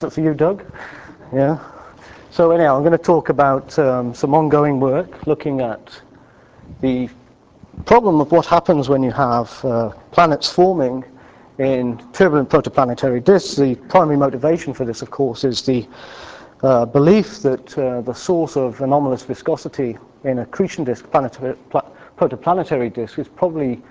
For you, Doug? Yeah. So anyhow, I'm going to talk about some ongoing work looking at the problem of what happens when you have planets forming in turbulent protoplanetary disks. The primary motivation for this, of course, is the belief that the source of anomalous viscosity in accretion disk, protoplanetary disk, is probably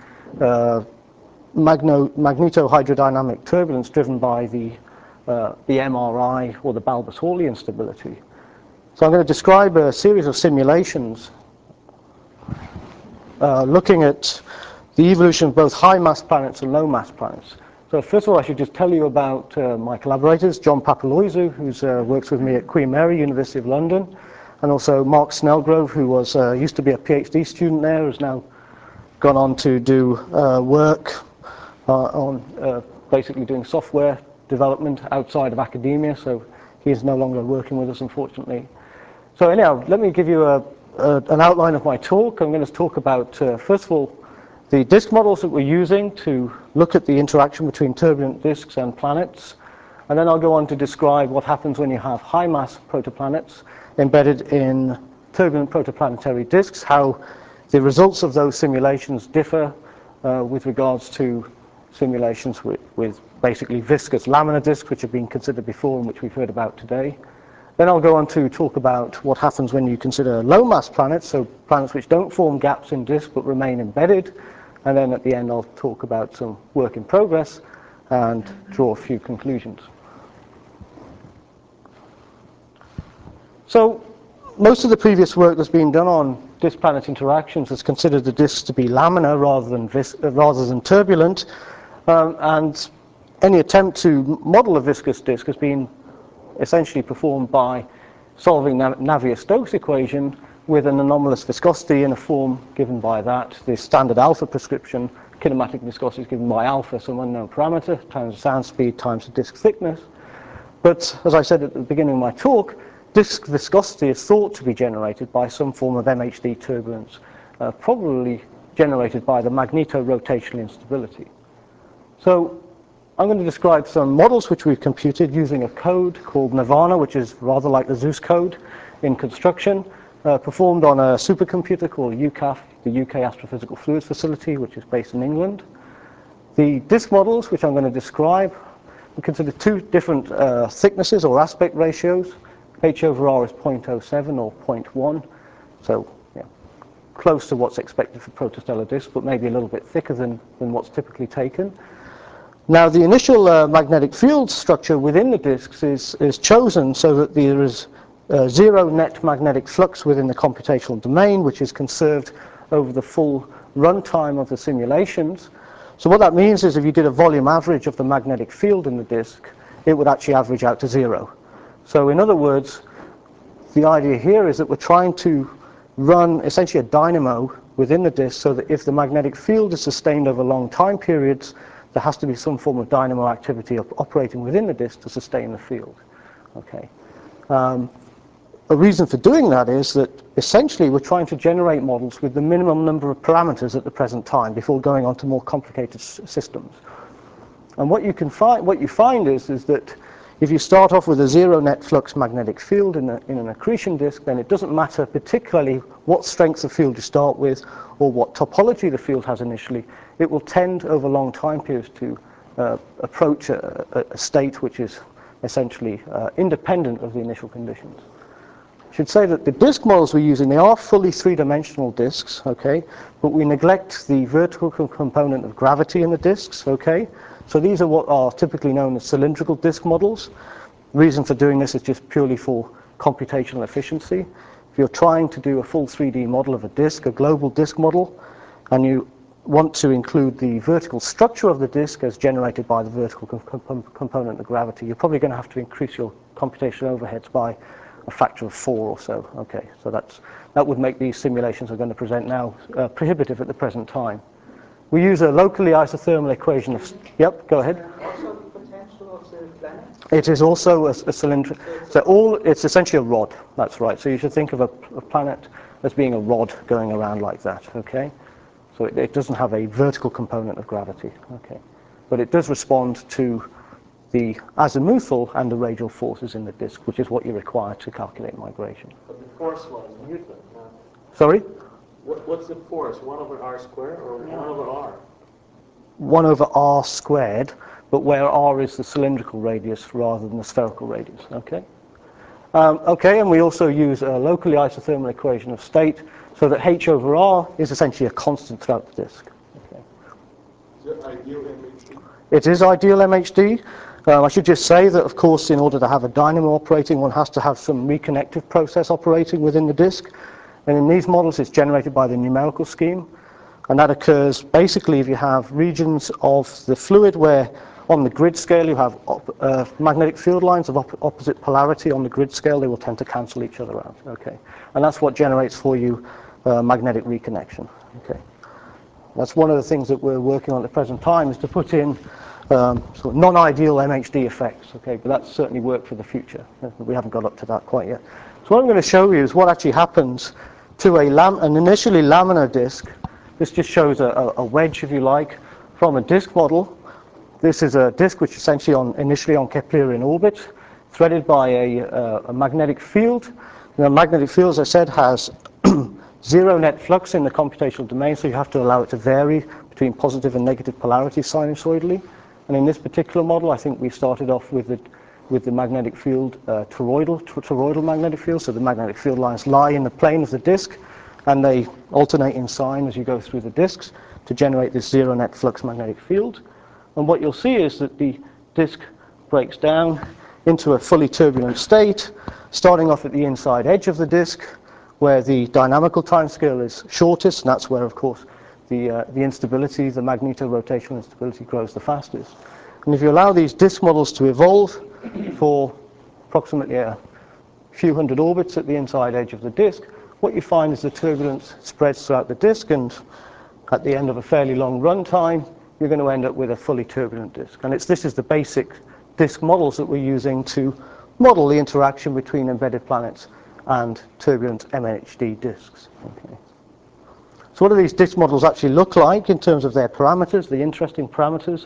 magnetohydrodynamic turbulence driven by the MRI or the bulbous-Hawley instability. So I'm going to describe a series of simulations looking at the evolution of both high-mass planets and low-mass planets. So first of all, I should just tell you about my collaborators, John Papalouizou, who works with me at Queen Mary, University of London, and also Mark Snellgrove, who was used to be a PhD student there, has now gone on to do work on basically doing software development outside of academia, so he is no longer working with us, unfortunately. So anyhow, let me give you an outline of my talk. I'm going to talk about, first of all, the disk models that we're using to look at the interaction between turbulent disks and planets, and then I'll go on to describe what happens when you have high-mass protoplanets embedded in turbulent protoplanetary disks, how the results of those simulations differ with regards to simulations with basically viscous laminar disks, which have been considered before and which we've heard about today. Then I'll go on to talk about what happens when you consider low-mass planets, so planets which don't form gaps in disk but remain embedded. And then at the end I'll talk about some work in progress and draw a few conclusions. So most of the previous work that's been done on disk-planet interactions has considered the disks to be laminar rather than turbulent. And any attempt to model a viscous disk has been essentially performed by solving Navier-Stokes equation with an anomalous viscosity in a form given by that. The standard alpha prescription, kinematic viscosity is given by alpha, some unknown parameter, times the sound speed times the disk thickness. But as I said at the beginning of my talk, disk viscosity is thought to be generated by some form of MHD turbulence, probably generated by the magneto-rotational instability. So I'm going to describe some models which we've computed using a code called Nirvana, which is rather like the Zeus code in construction, performed on a supercomputer called UCAF, the UK Astrophysical Fluids Facility, which is based in England. The disk models, which I'm going to describe, we consider two different thicknesses or aspect ratios. H over R is 0.07 or 0.1, so yeah, close to what's expected for protostellar disks, but maybe a little bit thicker than what's typically taken. Now, the initial magnetic field structure within the disks is chosen so that there is zero net magnetic flux within the computational domain, which is conserved over the full runtime of the simulations. So what that means is if you did a volume average of the magnetic field in the disk, it would actually average out to zero. So in other words, the idea here is that we're trying to run essentially a dynamo within the disk so that if the magnetic field is sustained over long time periods, there has to be some form of dynamo activity operating within the disk to sustain the field. Okay. A reason for doing that is that essentially we're trying to generate models with the minimum number of parameters at the present time before going on to more complicated systems. And what you find is that if you start off with a zero net flux magnetic field in an accretion disk, then it doesn't matter particularly what strength of field you start with or what topology the field has initially. It will tend over long time periods to approach a state which is essentially independent of the initial conditions. I should say that the disk models we're using, they are fully three-dimensional disks, okay, but we neglect the vertical component of gravity in the disks, okay. So these are what are typically known as cylindrical disk models. The reason for doing this is just purely for computational efficiency. If you're trying to do a full 3D model of a disk, a global disk model, and you want to include the vertical structure of the disk as generated by the vertical component of gravity, you're probably going to have to increase your computational overheads by a factor of 4 or so. Okay, so that would make these simulations I'm going to present now prohibitive at the present time. We use a locally isothermal equation of... Yep, go ahead. Also the potential of the planet? It is also a cylinder. So it's essentially a rod, that's right. So you should think of a planet as being a rod going around like that, okay? So it doesn't have a vertical component of gravity, okay? But it does respond to the azimuthal and the radial forces in the disk, which is what you require to calculate migration. But the force was Newton. Sorry? What's the force? 1 over r squared or 1 over r? 1 over r squared, but where r is the cylindrical radius rather than the spherical radius. Okay? Okay, and we also use a locally isothermal equation of state, so that h over r is essentially a constant throughout the disk. Okay. Is it ideal MHD? It is ideal MHD. I should just say that, of course, in order to have a dynamo operating, one has to have some reconnective process operating within the disk. And in these models, it's generated by the numerical scheme. And that occurs basically if you have regions of the fluid where on the grid scale you have magnetic field lines of opposite polarity on the grid scale. They will tend to cancel each other out. Okay. And that's what generates for you magnetic reconnection. Okay. That's one of the things that we're working on at the present time, is to put in sort of non-ideal MHD effects. Okay, but that's certainly work for the future. We haven't got up to that quite yet. So what I'm going to show you is what actually happens to an initially laminar disk. This just shows a wedge, if you like, from a disk model. This is a disk which is essentially initially on Keplerian orbit, threaded by a magnetic field. The magnetic field, as I said, has zero net flux in the computational domain, so you have to allow it to vary between positive and negative polarity sinusoidally. And in this particular model, I think we started off with the magnetic field toroidal magnetic field. So the magnetic field lines lie in the plane of the disk, and they alternate in sign as you go through the disks to generate this zero net flux magnetic field. And what you'll see is that the disk breaks down into a fully turbulent state, starting off at the inside edge of the disk, where the dynamical timescale is shortest, and that's where, of course, the instability, the magneto-rotational instability, grows the fastest. And if you allow these disk models to evolve for approximately a few hundred orbits at the inside edge of the disk, what you find is the turbulence spreads throughout the disk, and at the end of a fairly long runtime, you're going to end up with a fully turbulent disk. And this is the basic disk models that we're using to model the interaction between embedded planets and turbulent MHD disks. Okay. So what do these disk models actually look like in terms of their parameters, the interesting parameters?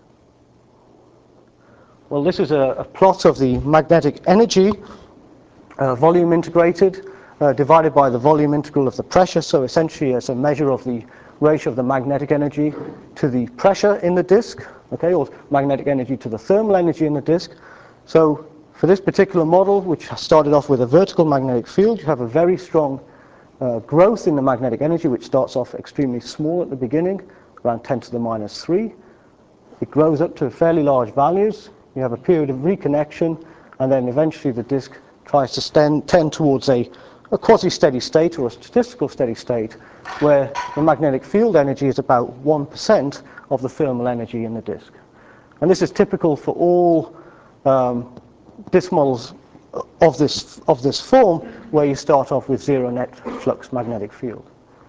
Well, this is a plot of the magnetic energy, volume integrated, divided by the volume integral of the pressure. So essentially it's a measure of the ratio of the magnetic energy to the pressure in the disk, okay, or magnetic energy to the thermal energy in the disk. So for this particular model, which started off with a vertical magnetic field, you have a very strong growth in the magnetic energy, which starts off extremely small at the beginning, around 10 to the minus 3. It grows up to fairly large values. You have a period of reconnection, and then eventually the disk tries to tend towards a quasi-steady state or a statistical steady state, where the magnetic field energy is about 1% of the thermal energy in the disk. And this is typical for all disk models of this form, where you start off with zero net flux magnetic field.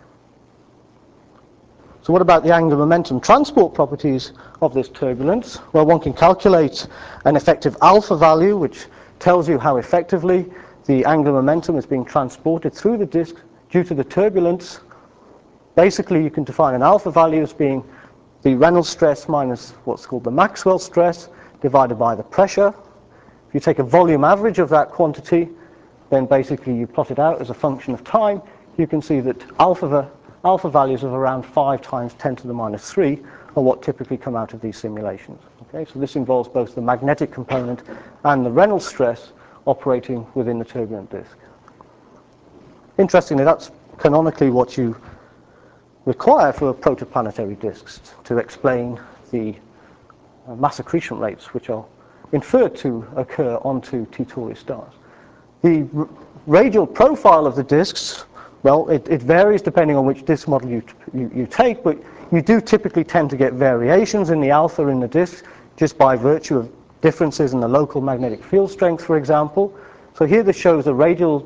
So what about the angular momentum transport properties of this turbulence? Well, one can calculate an effective alpha value, which tells you how effectively the angular momentum is being transported through the disk due to the turbulence. Basically, you can define an alpha value as being the Reynolds stress minus what's called the Maxwell stress divided by the pressure. If you take a volume average of that quantity, then basically you plot it out as a function of time. You can see that alpha values of around 5 times 10 to the minus 3 are what typically come out of these simulations. Okay, so this involves both the magnetic component and the Reynolds stress operating within the turbulent disk. Interestingly, that's canonically what you require for protoplanetary disks to explain the mass accretion rates, which are inferred to occur onto T Tauri stars. The radial profile of the disks, well, it varies depending on which disk model you take, but you do typically tend to get variations in the alpha in the disk just by virtue of differences in the local magnetic field strength, for example. So here this shows a radial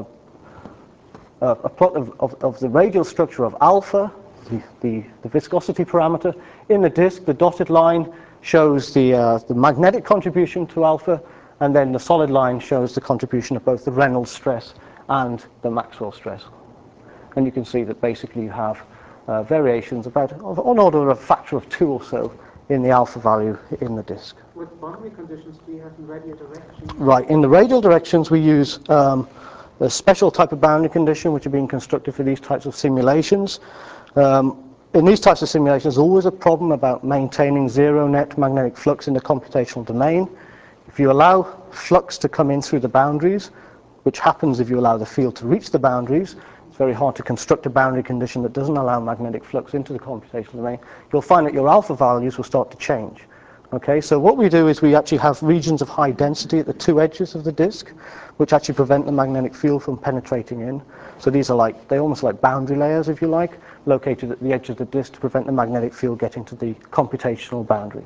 a plot of the radial structure of alpha, the viscosity parameter in the disk. The dotted line shows the magnetic contribution to alpha, and then the solid line shows the contribution of both the Reynolds stress and the Maxwell stress. And you can see that basically you have variations about on order of a factor of 2 or so in the alpha value in the disk. What boundary conditions do you have in radial direction? Right, in the radial directions we use a special type of boundary condition which are being constructed for these types of simulations. In these types of simulations, there's always a problem about maintaining zero net magnetic flux in the computational domain. If you allow flux to come in through the boundaries, which happens if you allow the field to reach the boundaries, it's very hard to construct a boundary condition that doesn't allow magnetic flux into the computational domain. You'll find that your alpha values will start to change. Okay, so what we do is we actually have regions of high density at the two edges of the disk, which actually prevent the magnetic field from penetrating in. So these are like, they're almost like boundary layers, if you like, located at the edge of the disk to prevent the magnetic field getting to the computational boundaries.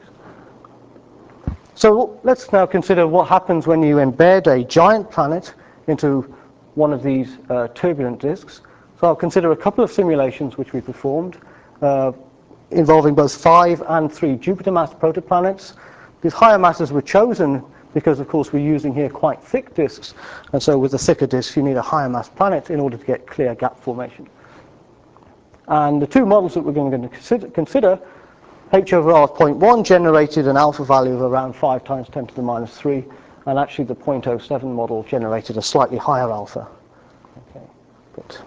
So let's now consider what happens when you embed a giant planet into one of these turbulent disks. So I'll consider a couple of simulations which we performed, involving both 5 and 3 Jupiter-mass protoplanets. These higher masses were chosen because, of course, we're using here quite thick disks, and so with the thicker disks you need a higher mass planet in order to get clear gap formation. And the two models that we're going to consider, H over R of 0.1 generated an alpha value of around 5 times 10 to the minus 3, and actually the 0.07 model generated a slightly higher alpha. Okay, but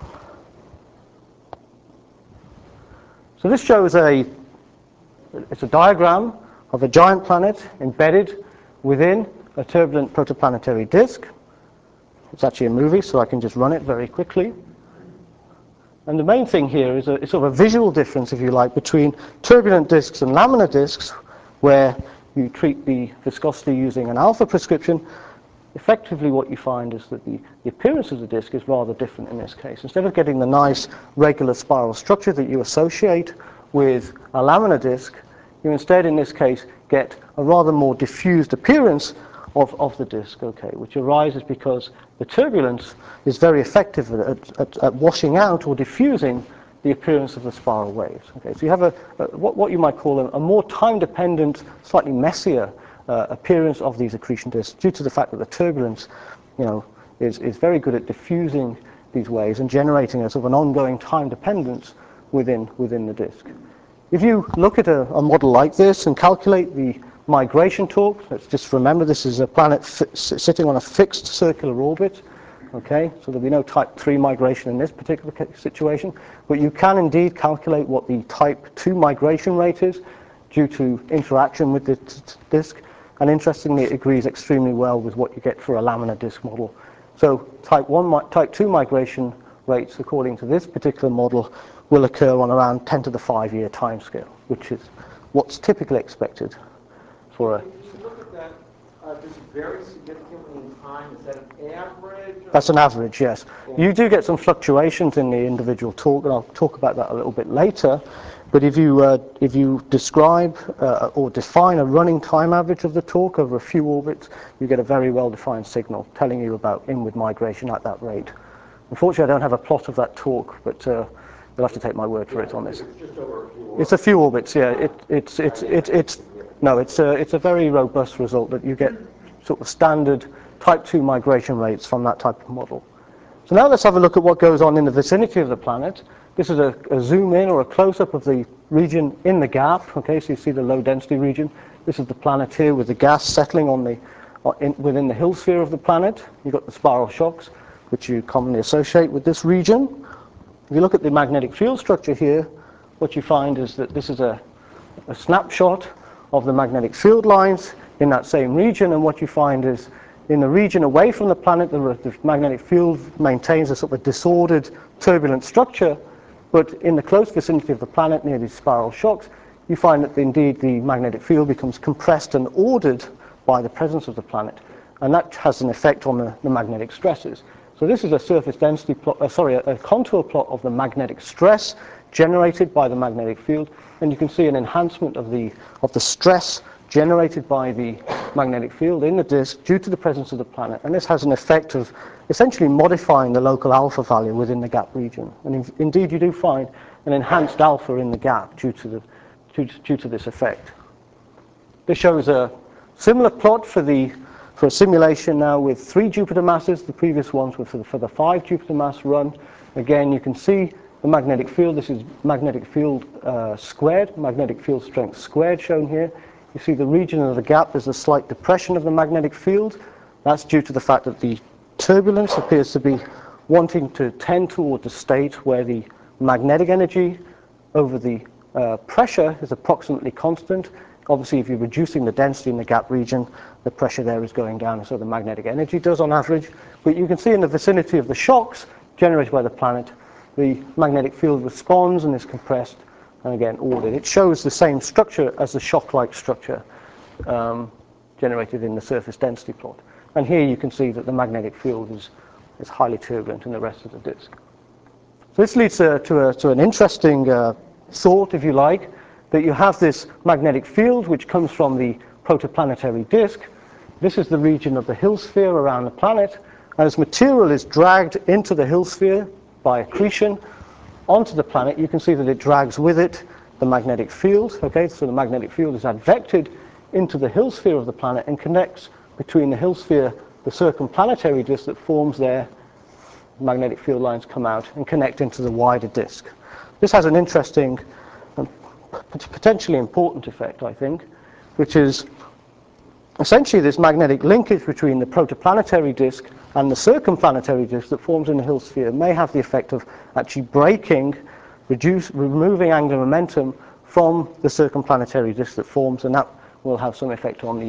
so this shows it's a diagram of a giant planet embedded within a turbulent protoplanetary disk. It's actually a movie, so I can just run it very quickly. And the main thing here is it's sort of a visual difference, if you like, between turbulent disks and laminar disks, where you treat the viscosity using an alpha prescription. Effectively what you find is that the appearance of the disk is rather different in this case. Instead of getting the nice regular spiral structure that you associate with a laminar disk, you instead in this case get a rather more diffused appearance of the disk, okay, which arises because the turbulence is very effective at washing out or diffusing the appearance of the spiral waves. Okay, so you have what you might call a more time-dependent, slightly messier appearance of these accretion disks due to the fact that the turbulence, is very good at diffusing these waves and generating a sort of an ongoing time dependence within the disk. If you look at a model like this and calculate the migration torque, let's just remember this is a planet sitting on a fixed circular orbit. Okay, so there'll be no type 3 migration in this particular situation, but you can indeed calculate what the type 2 migration rate is due to interaction with the disk. And interestingly, it agrees extremely well with what you get for a laminar disk model. So type 2 migration rates, according to this particular model, will occur on around 10 to the 5 year time scale, which is what's typically expected for a... If you look at that, does it vary significantly in time? Is that an average? That's an average, yes. You do get some fluctuations in the individual torque, and I'll talk about that a little bit later. But if you describe or define a running time average of the torque over a few orbits, you get a very well-defined signal telling you about inward migration at that rate. Unfortunately, I don't have a plot of that torque, but you'll have to take my word for it on this. It's just over a few orbits. It's a few orbits, yeah. It's a very robust result that you get sort of standard type 2 migration rates from that type of model. So now let's have a look at what goes on in the vicinity of the planet. This is a zoom in or a close-up of the region in the gap. Okay, so you see the low density region. This is the planet here with the gas settling within the Hill sphere of the planet. You've got the spiral shocks, which you commonly associate with this region. If you look at the magnetic field structure here, what you find is that this is a snapshot of the magnetic field lines in that same region, and what you find is in the region away from the planet, the magnetic field maintains a sort of disordered, turbulent structure, but in the close vicinity of the planet, near these spiral shocks, you find that indeed the magnetic field becomes compressed and ordered by the presence of the planet, and that has an effect on the magnetic stresses. So this is a surface density plot, a contour plot of the magnetic stress generated by the magnetic field, and you can see an enhancement of the stress generated by the magnetic field in the disk due to the presence of the planet, and this has an effect of essentially modifying the local alpha value within the gap region. And indeed, you do find an enhanced alpha in the gap due to this effect. This shows a similar plot for a simulation now with 3 Jupiter masses. The previous ones were for the 5 Jupiter mass run. Again, you can see the magnetic field. This is magnetic field squared, magnetic field strength squared shown here. You see the region of the gap, there's a slight depression of the magnetic field. That's due to the fact that the turbulence appears to be wanting to tend toward the state where the magnetic energy over the pressure is approximately constant. Obviously, if you're reducing the density in the gap region, the pressure there is going down, so the magnetic energy does on average. But you can see in the vicinity of the shocks generated by the planet, the magnetic field responds and is compressed and again ordered. It shows the same structure as the shock-like structure generated in the surface density plot. And here you can see that the magnetic field is highly turbulent in the rest of the disk. So this leads to an interesting thought, if you like, that you have this magnetic field which comes from the protoplanetary disk. This is the region of the Hill sphere around the planet, and as material is dragged into the Hill sphere by accretion onto the planet, you can see that it drags with it the magnetic field. Okay, so the magnetic field is advected into the Hill sphere of the planet and connects between the Hill sphere, the circumplanetary disk that forms there. Magnetic field lines come out and connect into the wider disk. This has an interesting, potentially important effect, I think, which is essentially this magnetic linkage between the protoplanetary disk and the circumplanetary disk that forms in the Hill sphere may have the effect of actually breaking, removing angular momentum from the circumplanetary disk that forms, and that will have some effect on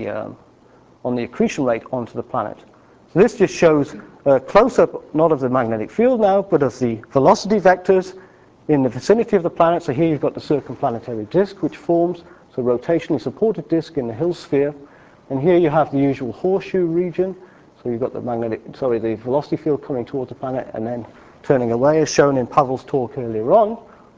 the accretion rate onto the planet. So this just shows a close-up, not of the magnetic field now, but of the velocity vectors in the vicinity of the planet. So here you've got the circumplanetary disk, which forms, so rotationally supported disk in the Hill sphere. And here you have the usual horseshoe region. So you've got the the velocity field coming towards the planet and then turning away, as shown in Pavel's talk earlier on.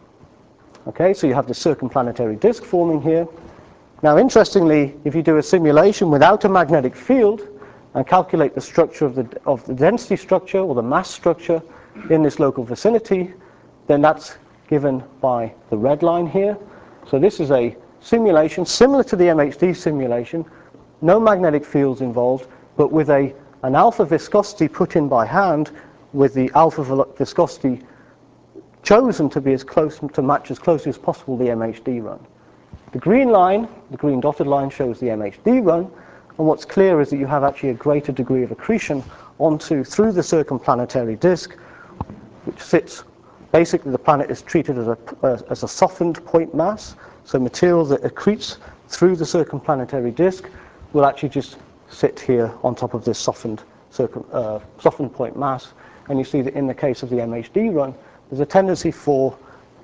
Okay, so you have the circumplanetary disk forming here. Now, interestingly, if you do a simulation without a magnetic field and calculate the structure of the density structure or the mass structure in this local vicinity, then that's given by the red line here. So this is a simulation similar to the MHD simulation, no magnetic fields involved, but with an alpha viscosity put in by hand, with the alpha viscosity chosen to be to match as closely as possible the MHD run. The green line, the green dotted line, shows the MHD run, and what's clear is that you have actually a greater degree of accretion through the circumplanetary disk, which sits. Basically, the planet is treated as a softened point mass, so material that accretes through the circumplanetary disk will actually just sit here on top of this softened point mass. And you see that in the case of the MHD run, there's a tendency for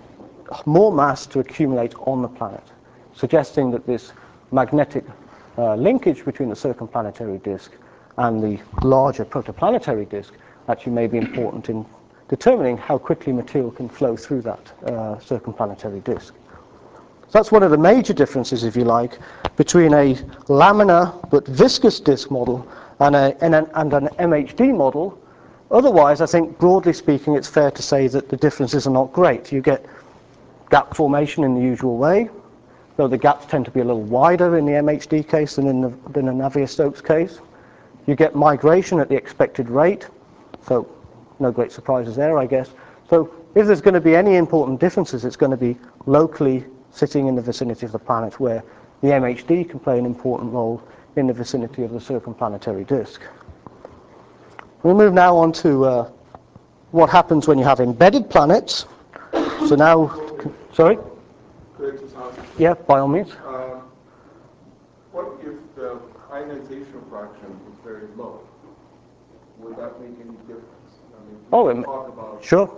more mass to accumulate on the planet, suggesting that this magnetic linkage between the circumplanetary disk and the larger protoplanetary disk actually may be important in determining how quickly material can flow through that circumplanetary disk. So that's one of the major differences, if you like, between a laminar but viscous disk model and an MHD model. Otherwise, I think, broadly speaking, it's fair to say that the differences are not great. You get gap formation in the usual way, though the gaps tend to be a little wider in the MHD case than in the Navier-Stokes case. You get migration at the expected rate, so no great surprises there, I guess. So if there's going to be any important differences, it's going to be locally sitting in the vicinity of the planet, where the MHD can play an important role in the vicinity of the circumplanetary disk. We'll move now on to what happens when you have embedded planets. So now, sorry? Could I just ask? Yeah, by all means. What if the ionization fraction is very low? Would that make any difference? I mean, talk about sure.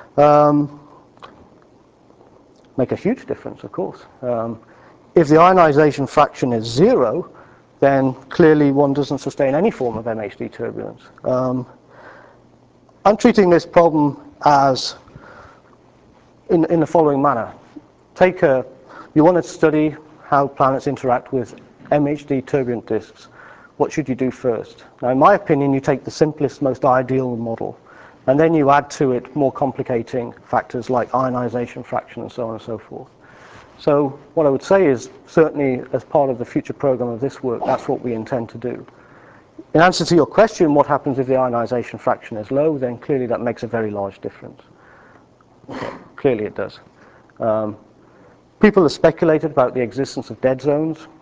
Make a huge difference, of course. If the ionization fraction is 0, then clearly one doesn't sustain any form of MHD turbulence. I'm treating this problem as in the following manner. You want to study how planets interact with MHD turbulent disks. What should you do first? Now, in my opinion, you take the simplest, most ideal model, and then you add to it more complicating factors like ionization fraction and so on and so forth. So what I would say is, certainly as part of the future program of this work, that's what we intend to do. In answer to your question, what happens if the ionization fraction is low, then clearly that makes a very large difference. Okay, clearly it does. People have speculated about the existence of dead zones.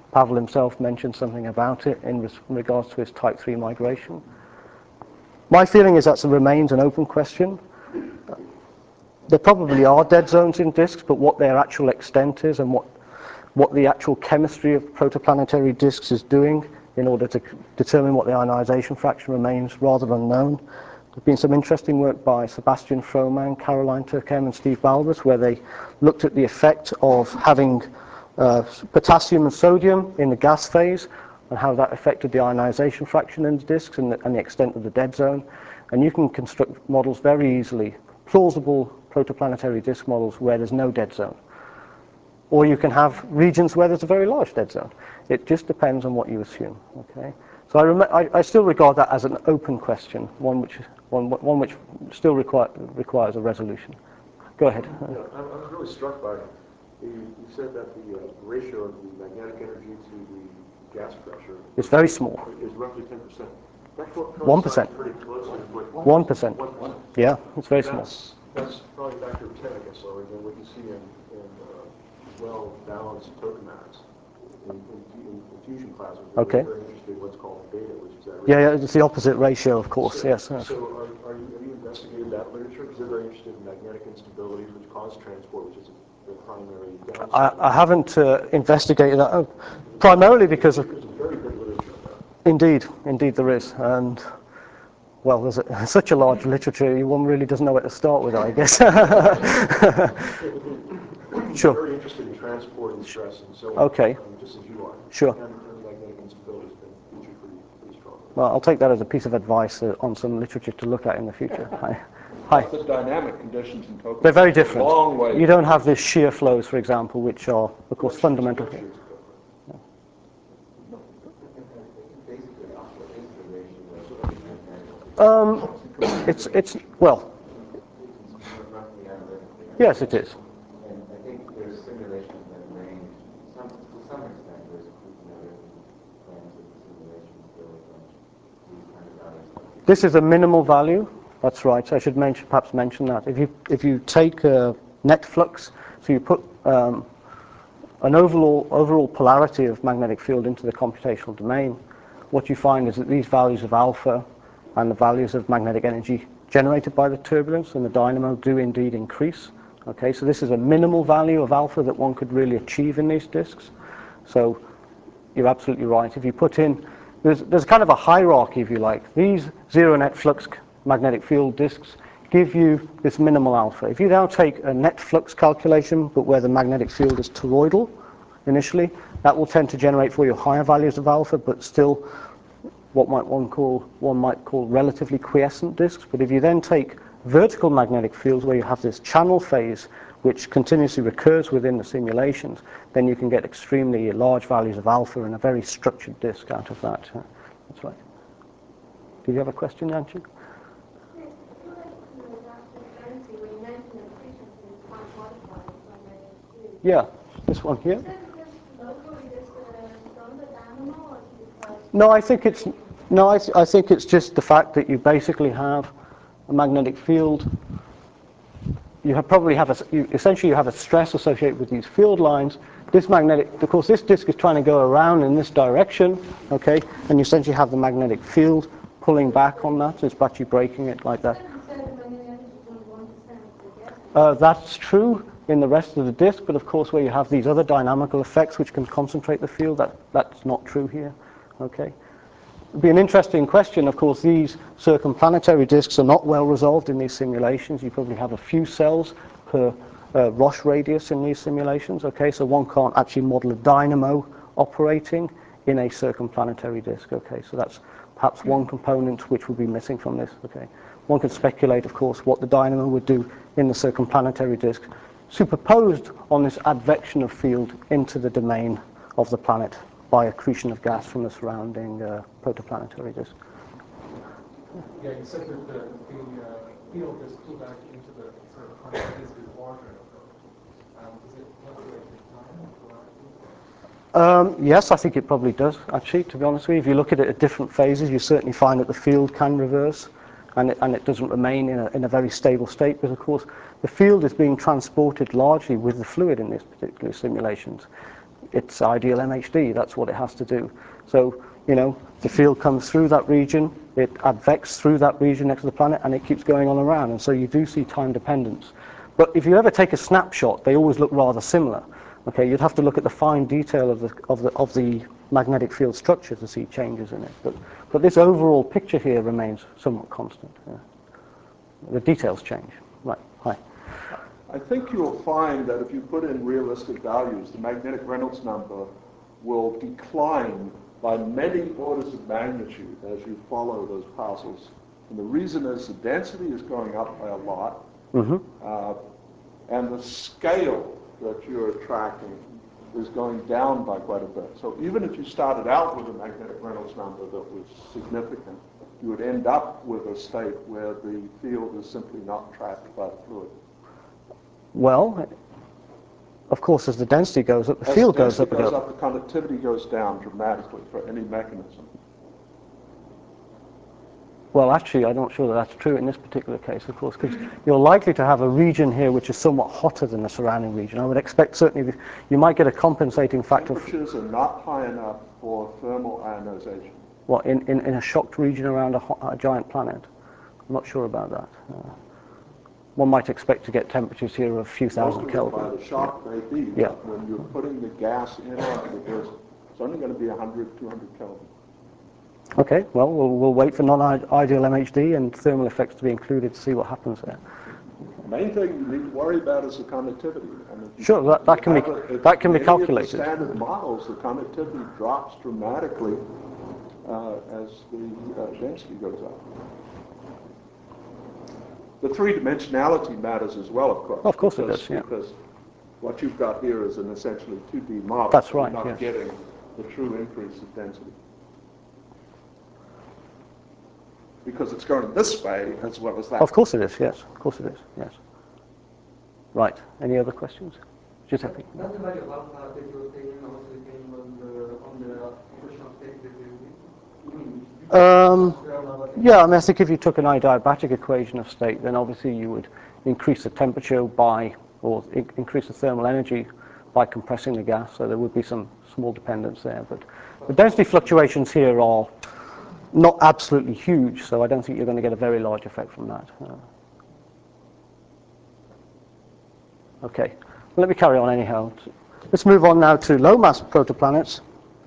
Pavel himself mentioned something about it in regards to his Type 3 migration. My feeling is that remains an open question. There probably are dead zones in disks, but what their actual extent is and what the actual chemistry of protoplanetary disks is doing in order to determine what the ionization fraction remains rather unknown. There's been some interesting work by Sebastian Frohman, Caroline Turchem, and Steve Balbus, where they looked at the effect of having potassium and sodium in the gas phase and how that affected the ionization fraction in the disks and the extent of the dead zone. And you can construct models very easily, plausible protoplanetary disk models where there's no dead zone. Or you can have regions where there's a very large dead zone. It just depends on what you assume. Okay? So I still regard that as an open question, one which still requires a resolution. Go ahead. Yeah, I was really struck by you said that the ratio of the magnetic energy to the gas pressure It's very small. is roughly 10%. That 1%. Pretty closely with 1%. 1%. Yeah, it's very small. That's probably a factor of 10, I guess, lower than what you see in well-balanced tokamaks in fusion plasma. Okay. We're very interested in what's called beta, which is that ratio. Yeah, it's the opposite ratio, of course, yes. So have you investigated that literature? Because they're very interested in magnetic instabilities, which cause transport, which is the primary downside. I haven't investigated that, primarily because of... There's a very good literature on that. Indeed there is. And, well, there's such a large literature, one really doesn't know where to start with it, I guess. Sure. Very interested in transport and stress and so on. Okay. Just as you are. Sure. And magnetic instability has been featured pretty strongly. Well, I'll take that as a piece of advice on some literature to look at in the future. Hi. The dynamic conditions in tokamaks. They're very different. Long way. You don't have the shear flows, for example, which are, of course, fundamental. It's well. Yes, it is. And I think there's simulations that range, to some extent, there's proof in plans of the simulations built on these kind of values. This is a minimal value. That's right. I should perhaps mention that. If you take net flux, so you put an overall polarity of magnetic field into the computational domain, what you find is that these values of alpha and the values of magnetic energy generated by the turbulence and the dynamo do indeed increase. Okay, so this is a minimal value of alpha that one could really achieve in these disks. So you're absolutely right. If you put in, there's kind of a hierarchy, if you like. These zero net flux magnetic field disks give you this minimal alpha. If you now take a net flux calculation, but where the magnetic field is toroidal initially, that will tend to generate for you higher values of alpha, but still what one might call relatively quiescent disks. But if you then take vertical magnetic fields where you have this channel phase which continuously recurs within the simulations, then you can get extremely large values of alpha and a very structured disk out of that. That's right. Do you have a question, Yanchi? Yeah, this one here. No, I think it's just the fact that you basically have a magnetic field. You essentially have a stress associated with these field lines. This magnetic, of course, this disk is trying to go around in this direction, okay, and you essentially have the magnetic field pulling back on that. It's actually breaking it like that. That's true in the rest of the disk, but of course, where you have these other dynamical effects which can concentrate the field, that's not true here, okay. It'd be an interesting question. Of course, these circumplanetary disks are not well resolved in these simulations. You probably have a few cells per Roche radius in these simulations. Okay, so one can't actually model a dynamo operating in a circumplanetary disk. Okay, so that's perhaps one component which would be missing from this. Okay, one could speculate, of course, what the dynamo would do in the circumplanetary disk, superposed on this advection of field into the domain of the planet by accretion of gas from the surrounding protoplanetary disk. Yeah, you said that the field is pulled back into the sort of context disk is larger. Does it fluctuate with time? Yes, I think it probably does, actually, to be honest with you. If you look at it at different phases, you certainly find that the field can reverse, and it doesn't remain in a very stable state, because, of course, the field is being transported largely with the fluid in these particular simulations. its ideal MHD. That's what it has to do. So, you know, the field comes through that region, it advects through that region next to the planet, and it keeps going on around. And so you do see time dependence. But if you ever take a snapshot, they always look rather similar. Okay, you'd have to look at the fine detail of the magnetic field structure to see changes in it. But this overall picture here remains somewhat constant. Yeah. The details change. Right. Hi. I think you'll find that if you put in realistic values, the magnetic Reynolds number will decline by many orders of magnitude as you follow those parcels. And the reason is the density is going up by a lot, and the scale that you're tracking is going down by quite a bit. So even if you started out with a magnetic Reynolds number that was significant, you would end up with a state where the field is simply not tracked by the fluid. Well, of course, as the density goes up, the field goes up. As the density goes up, the conductivity goes down dramatically for any mechanism. Well, actually, I'm not sure that that's true in this particular case, of course, because you're likely to have a region here which is somewhat hotter than the surrounding region. I would expect certainly you might get a compensating factor. Temperatures are not high enough for thermal ionization. What, in a shocked region around a giant planet? I'm not sure about that. One might expect to get temperatures here of a few thousand Kelvin. By the shock may be, but when you're putting the gas in on the disk, it's only going to be 100, 200 Kelvin. Okay, well, we'll wait for non-ideal MHD and thermal effects to be included to see what happens there. The main thing you need to worry about is the conductivity. Sure, that can be calculated. In the standard models, the conductivity drops dramatically as the density goes up. The three-dimensionality matters as well, of course. Of course it does, yeah. Because what you've got here is an essentially 2D model. That's right, You're not yes. getting the true increase of density. Because it's going this way as well as that. Of course it is, yes. Of course it is, yes. Right. Any other questions? Giuseppe? Does the value of alpha that you were taking also depend on the equation of state that yeah, I mean, I think if you took an adiabatic equation of state, then obviously you would increase the temperature by, or increase the thermal energy by compressing the gas, so there would be some small dependence there. But the density fluctuations here are not absolutely huge, so I don't think you're going to get a very large effect from that. Okay, let me carry on anyhow. Let's move on now to low-mass protoplanets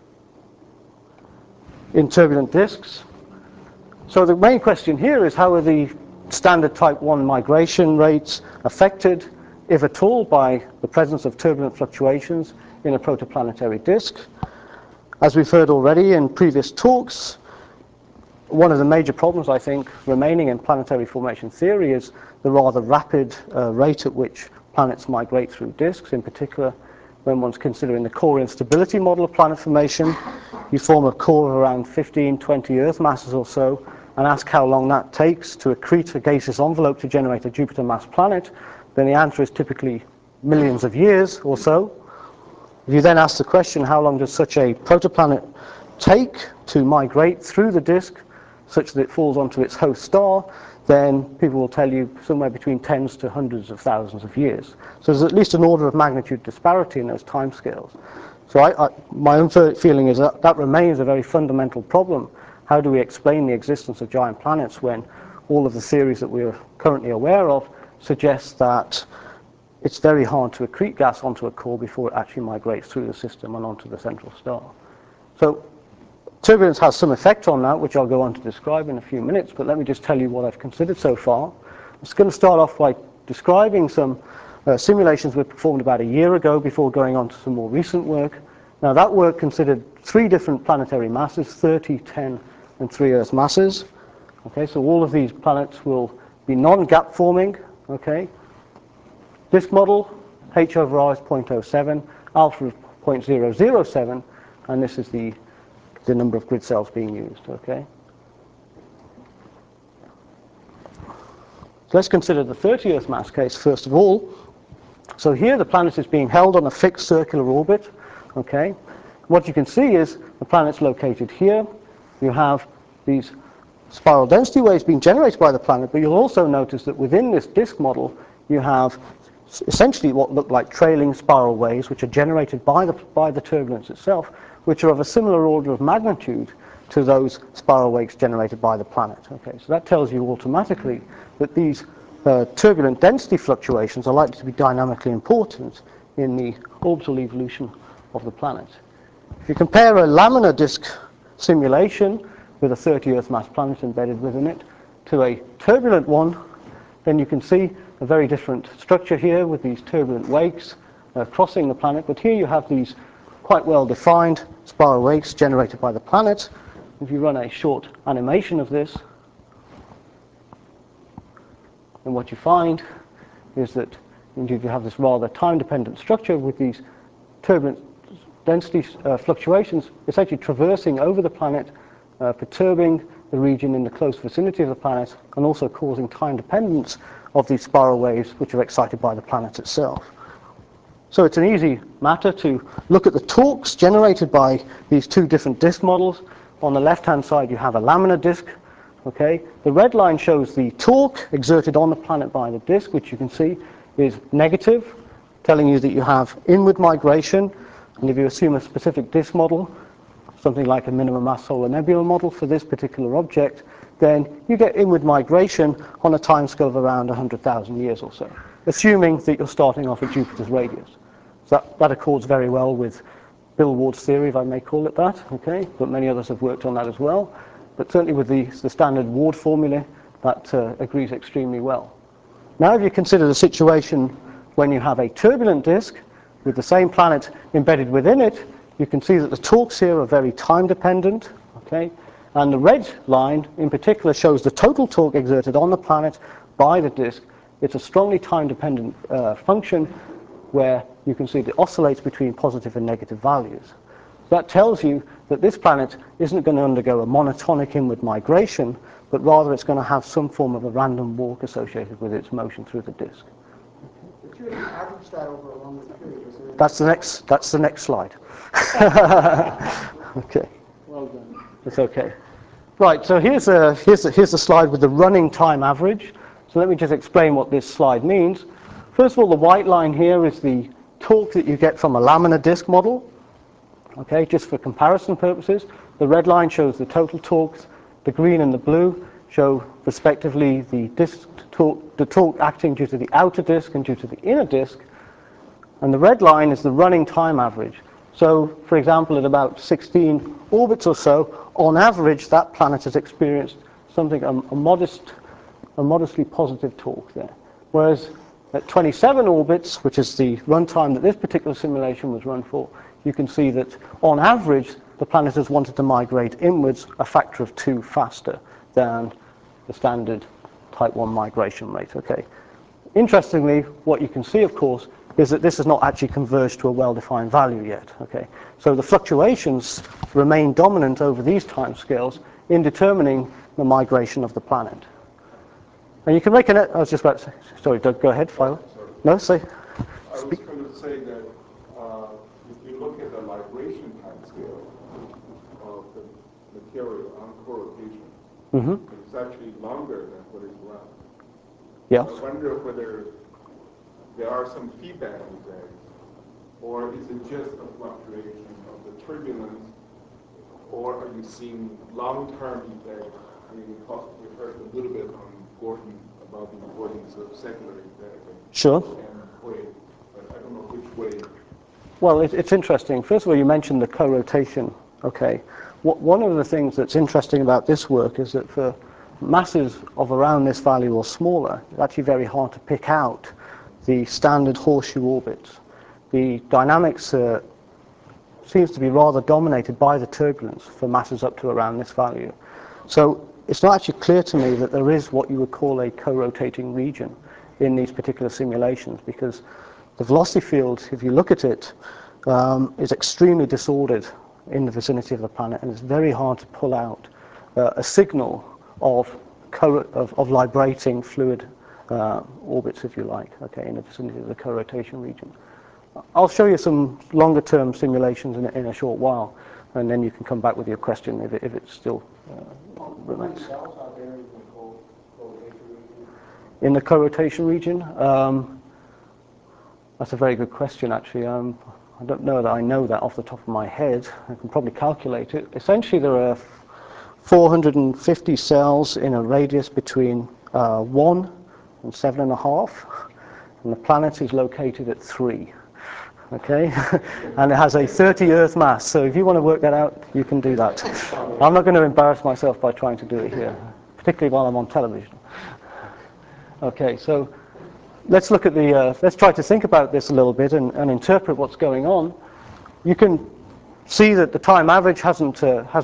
in turbulent disks. So the main question here is, how are the standard type 1 migration rates affected, if at all, by the presence of turbulent fluctuations in a protoplanetary disk? As we've heard already in previous talks, one of the major problems, I think, remaining in planetary formation theory is the rather rapid rate at which planets migrate through disks. In particular, when one's considering the core instability model of planet formation, you form a core of around 15, 20 Earth masses or so, and ask how long that takes to accrete a gaseous envelope to generate a Jupiter mass planet, then the answer is typically millions of years or so. If you then ask the question, how long does such a protoplanet take to migrate through the disk such that it falls onto its host star, then people will tell you somewhere between tens to hundreds of thousands of years. So there's at least an order of magnitude disparity in those timescales. So my own feeling is that that remains a very fundamental problem. How do we explain the existence of giant planets when all of the theories that we are currently aware of suggest that it's very hard to accrete gas onto a core before it actually migrates through the system and onto the central star? So turbulence has some effect on that, which I'll go on to describe in a few minutes, but let me just tell you what I've considered so far. I'm just going to start off by describing some simulations we performed about a year ago before going on to some more recent work. Now, that work considered 3 different planetary masses, 30, 10, and 3 Earth masses. Okay, so all of these planets will be non-gap forming. Okay, disk model, H over R is 0.07, alpha is 0.007, and this is the number of grid cells being used. Okay. So let's consider the 30 Earth mass case first of all. So here the planet is being held on a fixed circular orbit. Okay. What you can see is the planet's located here. You have these spiral density waves being generated by the planet, but you'll also notice that within this disk model you have essentially what look like trailing spiral waves, which are generated by the turbulence itself, which are of a similar order of magnitude to those spiral waves generated by the planet. Okay, so that tells you automatically that these turbulent density fluctuations are likely to be dynamically important in the orbital evolution of the planet. If you compare a laminar disk simulation with a 30 Earth mass planet embedded within it to a turbulent one, then you can see a very different structure here with these turbulent wakes crossing the planet. But here you have these quite well defined spiral wakes generated by the planet. If you run a short animation of this, then what you find is that indeed you have this rather time-dependent structure with these turbulent density fluctuations essentially traversing over the planet, perturbing the region in the close vicinity of the planet, and also causing time dependence of these spiral waves which are excited by the planet itself. So it's an easy matter to look at the torques generated by these two different disk models. On the left-hand side you have a laminar disk. Okay, the red line shows the torque exerted on the planet by the disk, which you can see is negative, telling you that you have inward migration. And if you assume a specific disk model, something like a minimum mass solar nebula model for this particular object, then you get inward migration on a timescale of around 100,000 years or so, assuming that you're starting off at Jupiter's radius. So that accords very well with Bill Ward's theory, if I may call it that, okay? But many others have worked on that as well. But certainly with the standard Ward formula, that agrees extremely well. Now if you consider the situation when you have a turbulent disk with the same planet embedded within it, you can see that the torques here are very time dependent, okay? And the red line in particular shows the total torque exerted on the planet by the disk. It's a strongly time dependent function where you can see it oscillates between positive and negative values. That tells you that this planet isn't going to undergo a monotonic inward migration, but rather it's going to have some form of a random walk associated with its motion through the disk. But you average that over a longer period. That's the next slide. Okay. Well done. That's okay. Right, so here's a slide with the running time average. So let me just explain what this slide means. First of all, the white line here is the torque that you get from a laminar disk model. Okay, just for comparison purposes. The red line shows the total torques. The green and the blue show respectively the torque acting due to the outer disk and due to the inner disk. And the red line is the running time average. So, for example, at about 16 orbits or so, on average, that planet has experienced something, a modestly positive torque there. Whereas at 27 orbits, which is the runtime that this particular simulation was run for, you can see that on average, the planet has wanted to migrate inwards a factor of 2 faster than the standard type 1 migration rate. Okay. Interestingly, what you can see, of course, is that this has not actually converged to a well-defined value yet. Okay, so the fluctuations remain dominant over these timescales in determining the migration of the planet. And you can make I was just about to say, sorry, Doug, go ahead, Philo. No, say. I was going to say that if you look at the libration timescale of the material on co-rotation, it's actually longer than what is around. Yes. I wonder whether there are some feedback effects, or is it just a fluctuation of the turbulence, or are you seeing long-term effects? I mean, we heard a little bit on Gordon about the importance of secular effect. Sure. And way, but I don't know which way. Well, it's interesting. First of all, you mentioned the co-rotation. Okay. One of the things that's interesting about this work is that for masses of around this value or smaller, it's actually very hard to pick out the standard horseshoe orbits. The dynamics seems to be rather dominated by the turbulence for masses up to around this value. So it's not actually clear to me that there is what you would call a co-rotating region in these particular simulations, because the velocity field, if you look at it, is extremely disordered in the vicinity of the planet, and it's very hard to pull out a signal of librating fluid orbits, if you like, okay, in the vicinity of the co-rotation region. I'll show you some longer-term simulations in a short while, and then you can come back with your question if it still remains. In the co-rotation region, That's a very good question, actually. I don't know that I know that off the top of my head. I can probably calculate it. Essentially, there are 450 cells in a radius between 1 and 7.5, and the planet is located at 3. Okay, and it has a 30 Earth mass. So if you want to work that out, you can do that. I'm not going to embarrass myself by trying to do it here, particularly while I'm on television. Okay, so let's look at the. Let's try to think about this a little bit and interpret what's going on. You can see that the time average hasn't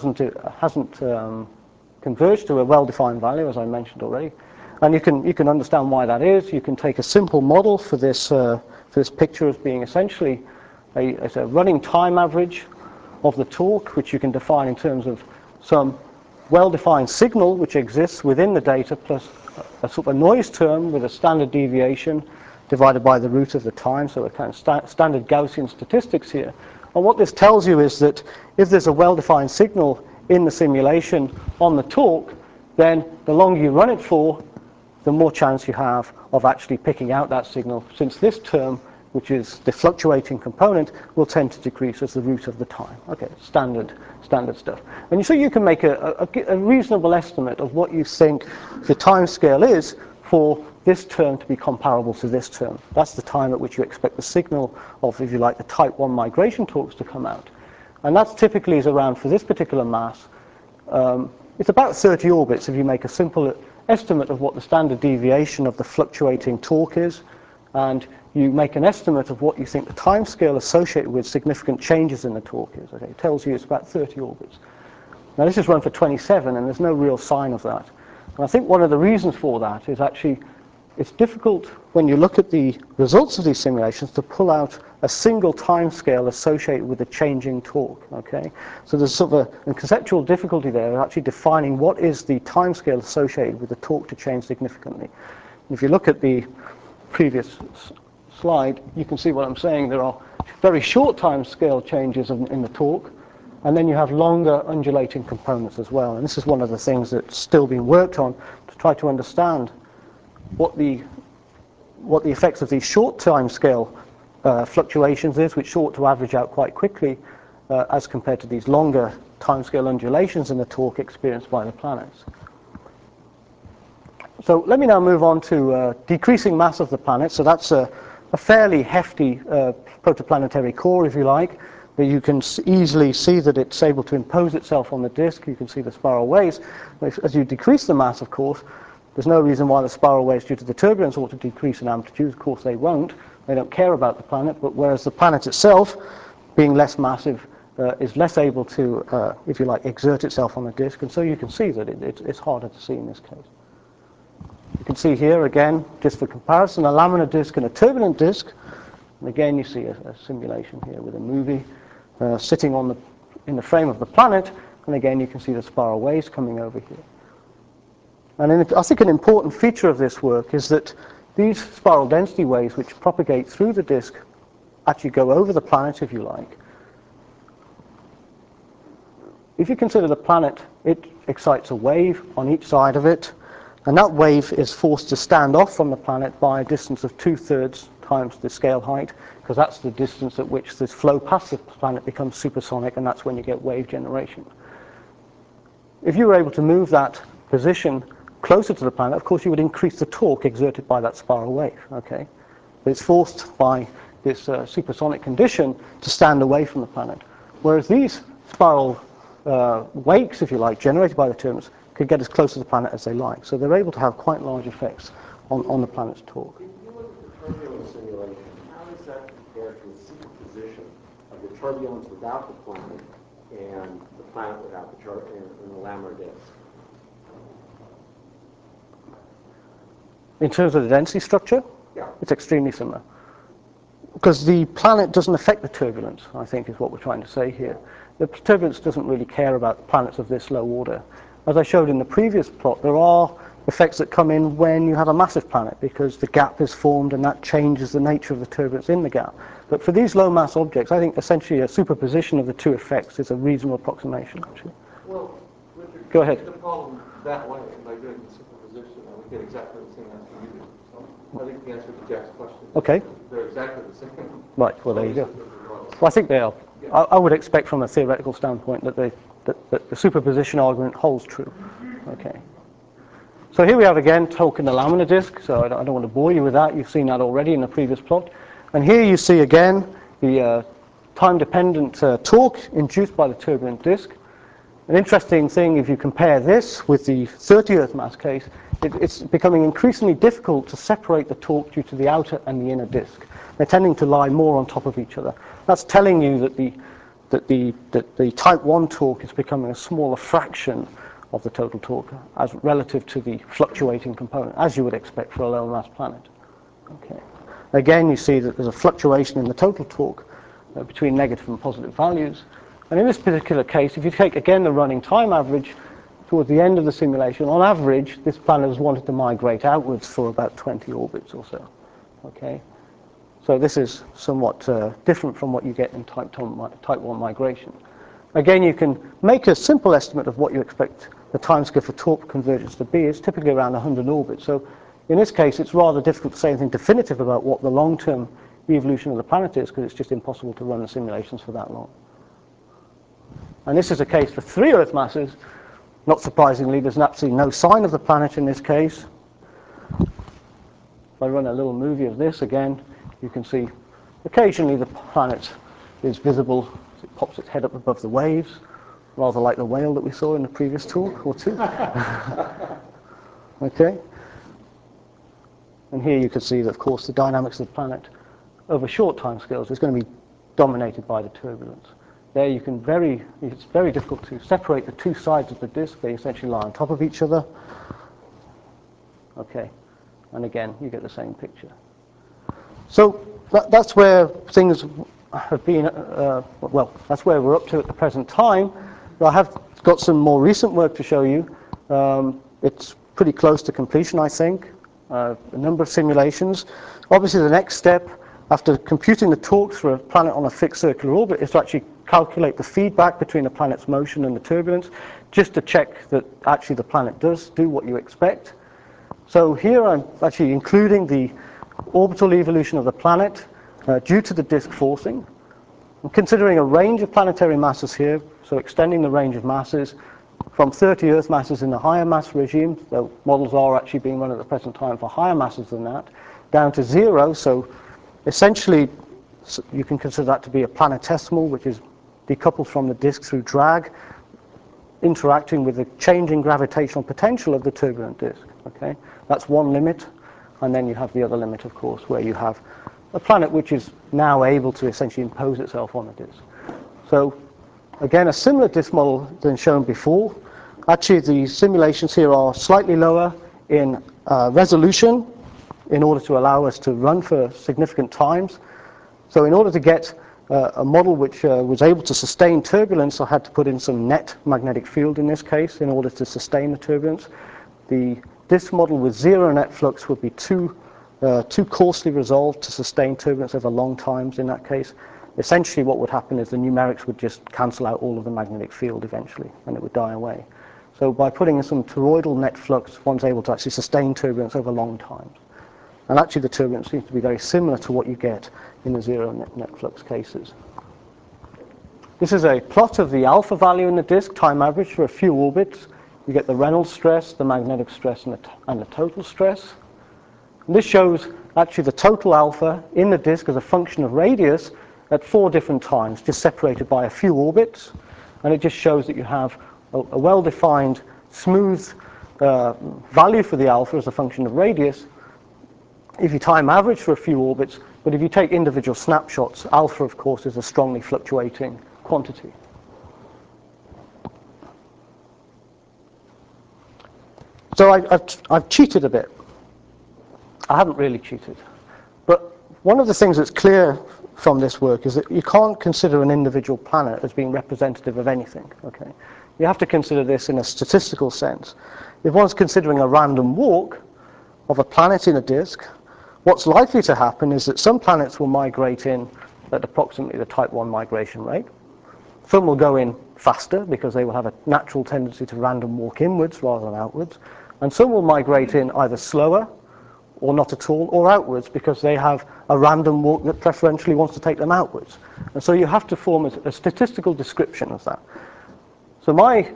converged to a well-defined value, as I mentioned already, and you can understand why that is. You can take a simple model for this picture as being essentially a running time average of the torque, which you can define in terms of some well-defined signal which exists within the data plus a sort of a noise term with a standard deviation divided by the root of the time, so a kind of standard Gaussian statistics here. And what this tells you is that if there's a well-defined signal in the simulation on the torque, then the longer you run it for, the more chance you have of actually picking out that signal, since this term, which is the fluctuating component, will tend to decrease as the root of the time. Okay, standard stuff. And so you can make a reasonable estimate of what you think the time scale is for this term to be comparable to this term. That's the time at which you expect the signal of, if you like, the type 1 migration torques to come out. And that's typically is around, for this particular mass, it's about 30 orbits if you make a simple estimate of what the standard deviation of the fluctuating torque is, and you make an estimate of what you think the time scale associated with significant changes in the torque is. Okay, it tells you it's about 30 orbits. Now this is run for 27, and there's no real sign of that. And I think one of the reasons for that is actually it's difficult when you look at the results of these simulations to pull out a single time scale associated with a changing torque. Okay, so there's sort of a conceptual difficulty there of actually defining what is the time scale associated with the torque to change significantly. If you look at the previous slide, you can see what I'm saying. There are very short time scale changes in the torque, and then you have longer undulating components as well. And this is one of the things that's still being worked on to try to understand what the effects of these short time scale fluctuations is, which ought to average out quite quickly as compared to these longer time scale undulations in the torque experienced by the planets. So let me now move on to decreasing mass of the planet. So that's a fairly hefty protoplanetary core, if you like. But you can easily see that it's able to impose itself on the disk. You can see the spiral waves. As you decrease the mass, of course, there's no reason why the spiral waves due to the turbulence ought to decrease in amplitude. Of course they won't. They don't care about the planet. But whereas the planet itself, being less massive, is less able to, if you like, exert itself on the disk. And so you can see that it's harder to see in this case. You can see here again, just for comparison, a laminar disk and a turbulent disk. And again, you see a simulation here with a movie sitting in the frame of the planet. And again, you can see the spiral waves coming over here. And I think an important feature of this work is that these spiral density waves, which propagate through the disk, actually go over the planet, if you like. If you consider the planet, it excites a wave on each side of it, and that wave is forced to stand off from the planet by a distance of 2/3 times the scale height, because that's the distance at which this flow past the planet becomes supersonic, and that's when you get wave generation. If you were able to move that position closer to the planet, of course you would increase the torque exerted by that spiral wave. Okay, but it's forced by this supersonic condition to stand away from the planet. Whereas these spiral wakes, if you like, generated by the turbulence, could get as close to the planet as they like. So they're able to have quite large effects on the planet's torque. If you look at the turbulence simulation, how does that compare to a superposition of the turbulence without the planet and the planet without the turbulence in the laminar disk? In terms of the density structure, Yeah. it's extremely similar. Because the planet doesn't affect the turbulence, I think is what we're trying to say here. The turbulence doesn't really care about planets of this low order. As I showed in the previous plot, there are effects that come in when you have a massive planet, because the gap is formed and that changes the nature of the turbulence in the gap. But for these low mass objects, I think essentially a superposition of the two effects is a reasonable approximation, actually. Well, Richard, Go ahead. the problem that way by doing the superposition. superposition, and we get exactly the same answer you do. So I think the answer to Jack's question is Okay. they're exactly the same. Right, well, there you go. Well, I think they are. I would expect from a theoretical standpoint that the superposition argument holds true. Okay. So here we have again torque in the laminar disk. So I don't want to bore you with that. You've seen that already in the previous plot. And here you see again the time-dependent torque induced by the turbulent disk. An interesting thing, if you compare this with the 30 Earth mass case, it's becoming increasingly difficult to separate the torque due to the outer and the inner disk. They're tending to lie more on top of each other. That's telling you that the type 1 torque is becoming a smaller fraction of the total torque as relative to the fluctuating component, as you would expect for a low mass planet. Okay. Again, you see that there's a fluctuation in the total torque between negative and positive values. And in this particular case, if you take again the running time average towards the end of the simulation, on average, this planet has wanted to migrate outwards for about 20 orbits or so. Okay. So this is somewhat different from what you get in type 1 migration. Again, you can make a simple estimate of what you expect the timescale for torque convergence to be. It's typically around 100 orbits. So in this case, it's rather difficult to say anything definitive about what the long-term evolution of the planet is, because it's just impossible to run the simulations for that long. And this is a case for 3 Earth masses. Not surprisingly, there's absolutely no sign of the planet in this case. If I run a little movie of this again, you can see occasionally the planet is visible. It pops its head up above the waves, rather like the whale that we saw in the previous talk or two. Okay. And here you can see that, of course, the dynamics of the planet over short time scales is going to be dominated by the turbulence. There you can it's very difficult to separate the two sides of the disk. They essentially lie on top of each other. Okay. And again, you get the same picture. So that's where things have been, well, that's where we're up to at the present time. I have got some more recent work to show you. It's pretty close to completion, I think. A number of simulations. Obviously, the next step, after computing the torques for a planet on a fixed circular orbit, is to actually calculate the feedback between the planet's motion and the turbulence, just to check that actually the planet does do what you expect. So here I'm actually including the orbital evolution of the planet due to the disk forcing. I'm considering a range of planetary masses here, so extending the range of masses from 30 Earth masses in the higher mass regime, though models are actually being run at the present time for higher masses than that, down to 0. So essentially, you can consider that to be a planetesimal, which is decoupled from the disk through drag, interacting with the changing gravitational potential of the turbulent disk. Okay, that's one limit, and then you have the other limit, of course, where you have a planet which is now able to essentially impose itself on the disk. So again, a similar disk model than shown before. Actually, the simulations here are slightly lower in resolution in order to allow us to run for significant times. So in order to get a model which was able to sustain turbulence, I had to put in some net magnetic field in this case in order to sustain the turbulence. The disk model with 0 net flux would be too coarsely resolved to sustain turbulence over long times in that case. Essentially what would happen is the numerics would just cancel out all of the magnetic field eventually, and it would die away. So by putting in some toroidal net flux, one's able to actually sustain turbulence over long times. And actually the turbulence seems to be very similar to what you get in the 0 net flux cases. This is a plot of the alpha value in the disk, time average for a few orbits. You get the Reynolds stress, the magnetic stress, and the total stress. And this shows actually the total alpha in the disk as a function of radius at 4 different times, just separated by a few orbits. And it just shows that you have a well-defined, smooth value for the alpha as a function of radius if you time average for a few orbits. But if you take individual snapshots, alpha, of course, is a strongly fluctuating quantity. So I've cheated a bit. I haven't really cheated. But one of the things that's clear from this work is that you can't consider an individual planet as being representative of anything. Okay? You have to consider this in a statistical sense. If one's considering a random walk of a planet in a disk, what's likely to happen is that some planets will migrate in at approximately the type 1 migration rate. Some will go in faster because they will have a natural tendency to random walk inwards rather than outwards. And some will migrate in either slower, or not at all, or outwards, because they have a random walk that preferentially wants to take them outwards. And so you have to form a statistical description of that. So my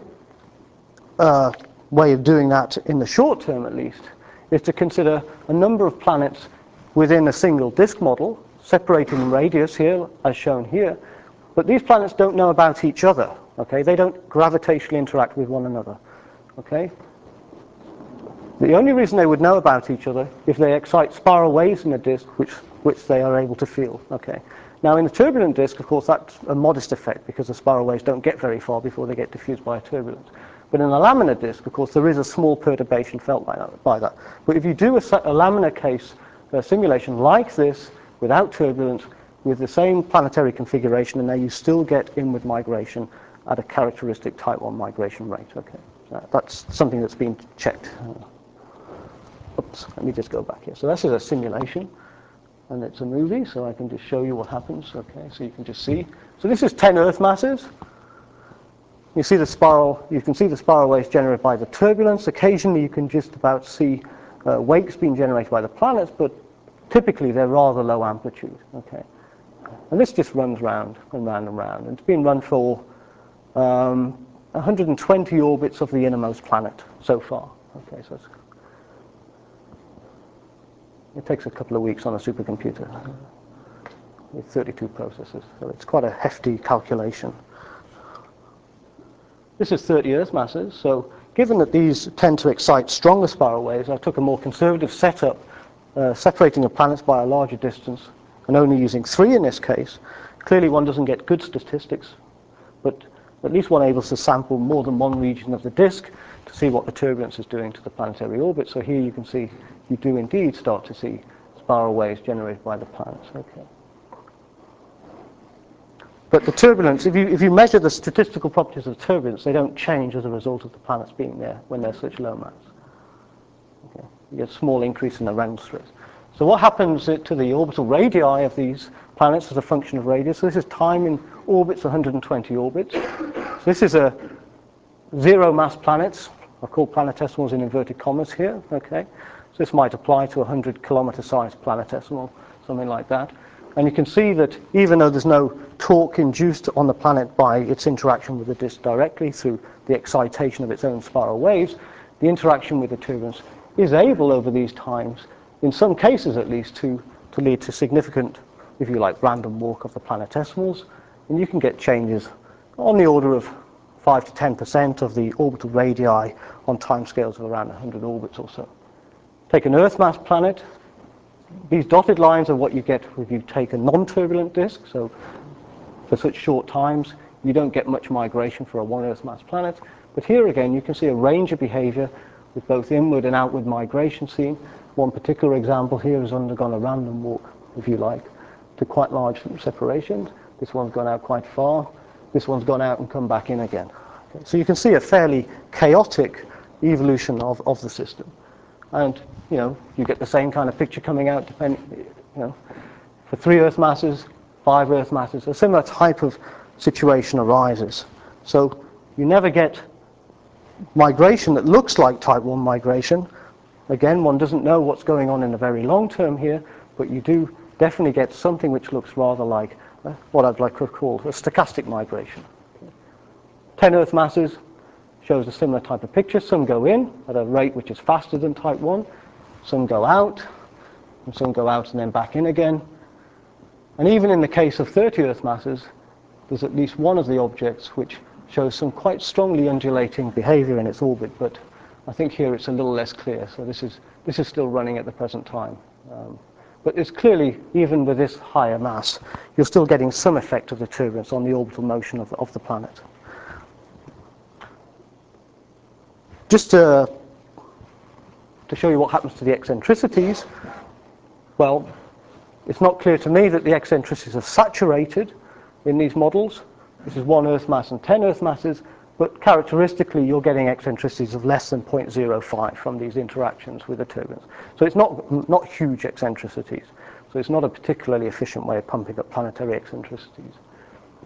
way of doing that, in the short term at least, is to consider a number of planets within a single disk model, separating in radius here, as shown here. But these planets don't know about each other. Okay, they don't gravitationally interact with one another. Okay. The only reason they would know about each other if they excite spiral waves in the disk, which they are able to feel. Okay. Now, in the turbulent disk, of course, that's a modest effect because the spiral waves don't get very far before they get diffused by a turbulence. But in a laminar disk, of course, there is a small perturbation felt by that. But if you do a laminar case simulation like this, without turbulence, with the same planetary configuration, and now you still get inward migration at a characteristic type 1 migration rate. Okay, that's something that's been checked. Oops, let me just go back here. So this is a simulation, and it's a movie, so I can just show you what happens. Okay, so you can just see. So this is 10 Earth masses. You see the spiral. You can see the spiral waves generated by the turbulence. Occasionally, you can just about see wakes being generated by the planets, but typically they're rather low amplitude. Okay, and this just runs round and round and round. And it's been run for 120 orbits of the innermost planet so far. Okay, so it takes a couple of weeks on a supercomputer with 32 processors, so it's quite a hefty calculation. This is 30 Earth masses, so given that these tend to excite stronger spiral waves, I took a more conservative setup, separating the planets by a larger distance, and only using 3 in this case. Clearly one doesn't get good statistics, but at least one able to sample more than one region of the disk to see what the turbulence is doing to the planetary orbit. So here you can see you do indeed start to see spiral waves generated by the planets. Okay. But the turbulence, if you measure the statistical properties of turbulence, they don't change as a result of the planets being there when they're such low mass. Okay. You get a small increase in the Reynolds stress. So what happens to the orbital radii of these planets as a function of radius? So this is time in orbits, 120 orbits. So this is a zero mass planets. I've called planetesimals in inverted commas here. Okay. So this might apply to 100 kilometer sized planetesimal, something like that. And you can see that even though there's no torque induced on the planet by its interaction with the disk directly through the excitation of its own spiral waves, the interaction with the turbulence is able over these times, in some cases at least, to lead to significant, if you like, random walk of the planetesimals. And you can get changes on the order of 5 to 10% of the orbital radii on timescales of around 100 orbits or so. Take an Earth mass planet. These dotted lines are what you get if you take a non-turbulent disk. So for such short times, you don't get much migration for a 1 Earth mass planet. But here again, you can see a range of behavior with both inward and outward migration seen. One particular example here has undergone a random walk, if you like, to quite large separations. This one's gone out quite far. This one's gone out and come back in again. Okay. So you can see a fairly chaotic evolution of the system. And you get the same kind of picture coming out depending, for 3 Earth masses, 5 Earth masses, a similar type of situation arises. So you never get migration that looks like type 1 migration. Again, one doesn't know what's going on in the very long term here, but you do definitely get something which looks rather like what I'd like to call a stochastic migration. 10 Earth masses shows a similar type of picture. Some go in at a rate which is faster than type 1. Some go out, and some go out and then back in again. And even in the case of 30 Earth masses, there's at least one of the objects which shows some quite strongly undulating behavior in its orbit, but I think here it's a little less clear. So this is still running at the present time. But it's clearly, even with this higher mass, you're still getting some effect of the turbulence on the orbital motion of the planet. Just to show you what happens to the eccentricities, well, it's not clear to me that the eccentricities are saturated in these models. This is 1 Earth mass and 10 Earth masses, but characteristically you're getting eccentricities of less than 0.05 from these interactions with the turbulence. So it's not huge eccentricities. So it's not a particularly efficient way of pumping up planetary eccentricities.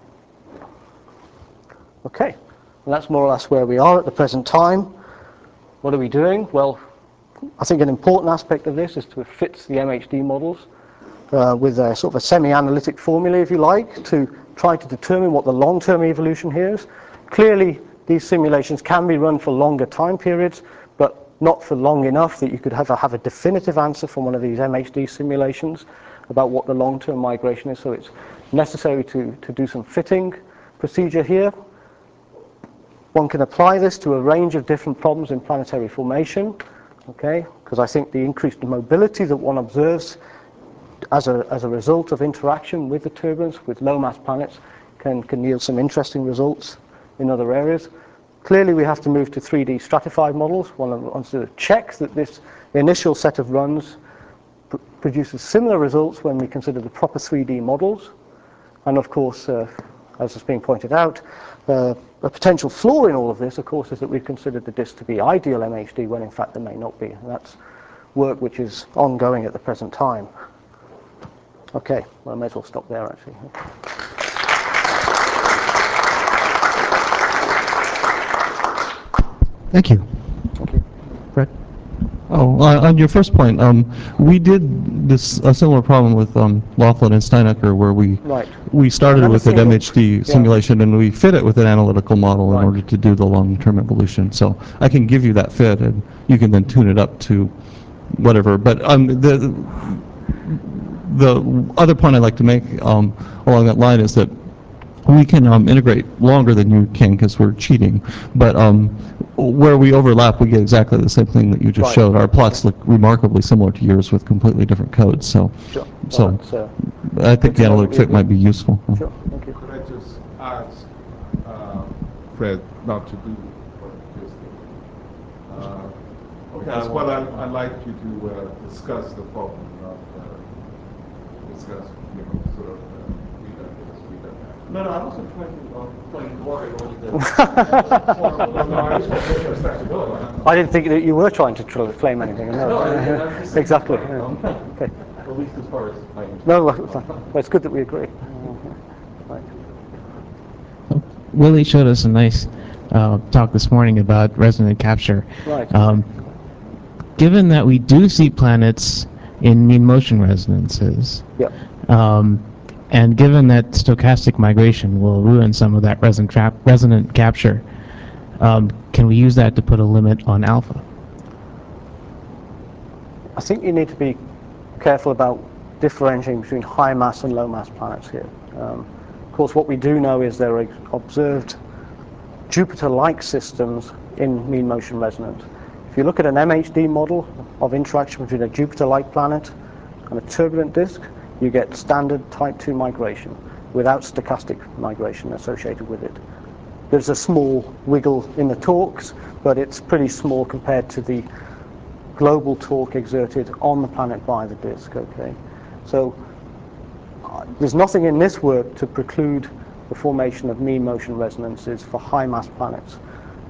Okay, and that's more or less where we are at the present time. What are we doing? Well, I think an important aspect of this is to fit the MHD models with a sort of a semi-analytic formula, if you like, to try to determine what the long-term evolution here is. Clearly, these simulations can be run for longer time periods, but not for long enough that you could have a definitive answer from one of these MHD simulations about what the long-term migration is. So it's necessary to do some fitting procedure here. One can apply this to a range of different problems in planetary formation, okay? Because I think the increased mobility that one observes as a result of interaction with the turbulence with low mass planets can yield some interesting results in other areas. Clearly we have to move to 3D stratified models. One wants to check that this initial set of runs produces similar results when we consider the proper 3D models. And of course, as has been pointed out, a potential flaw in all of this, of course, is that we've considered the disk to be ideal MHD when in fact there may not be. And that's work which is ongoing at the present time. Okay, well, I may as well stop there actually. Thank you. Thank you. Fred? Oh, on your first point, we did a similar problem with Laughlin and Steinecker, where we started with an MHD simulation and we fit it with an analytical model in order to do the long-term evolution. So I can give you that fit, and you can then tune it up to whatever. But the other point I'd like to make along that line is that we can integrate longer than you can because we're cheating. But where we overlap, we get exactly the same thing that you just showed. Our plots look remarkably similar to yours with completely different codes. So, I think the analytic fit might be useful. Sure. Thank you. Could I just ask Fred not to do what you just did? Because what I'd like you to discuss the problem, not discuss, sort of we done this, we done that. No, I wasn't trying to claim glory over the I didn't think that you were trying to claim anything. No, exactly. Okay. At least as far as I understand. No, well, it's good that we agree. Right. Willie showed us a nice talk this morning about resonant capture. Right. Given that we do see planets in mean motion resonances, Yep. And given that stochastic migration will ruin some of that resonant capture, can we use that to put a limit on alpha? I think you need to be careful about differentiating between high mass and low mass planets here. Of course, what we do know is there are observed Jupiter-like systems in mean motion resonance. If you look at an MHD model of interaction between a Jupiter-like planet and a turbulent disk, you get standard type 2 migration without stochastic migration associated with it. There's a small wiggle in the torques, but it's pretty small compared to the global torque exerted on the planet by the disk. Okay, so there's nothing in this work to preclude the formation of mean motion resonances for high mass planets.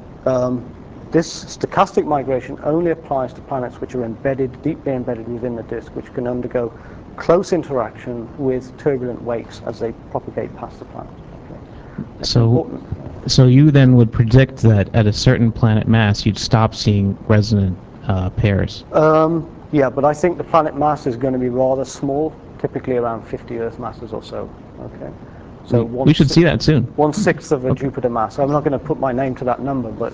This stochastic migration only applies to planets which are embedded, deeply embedded within the disk, which can undergo close interaction with turbulent wakes as they propagate past the planet. Okay. So you then would predict that at a certain planet mass you'd stop seeing resonant pairs? Yeah, but I think the planet mass is going to be rather small, typically around 50 Earth masses or so. Okay. So we should see that soon. 1/6 of a Jupiter mass. I'm not going to put my name to that number, but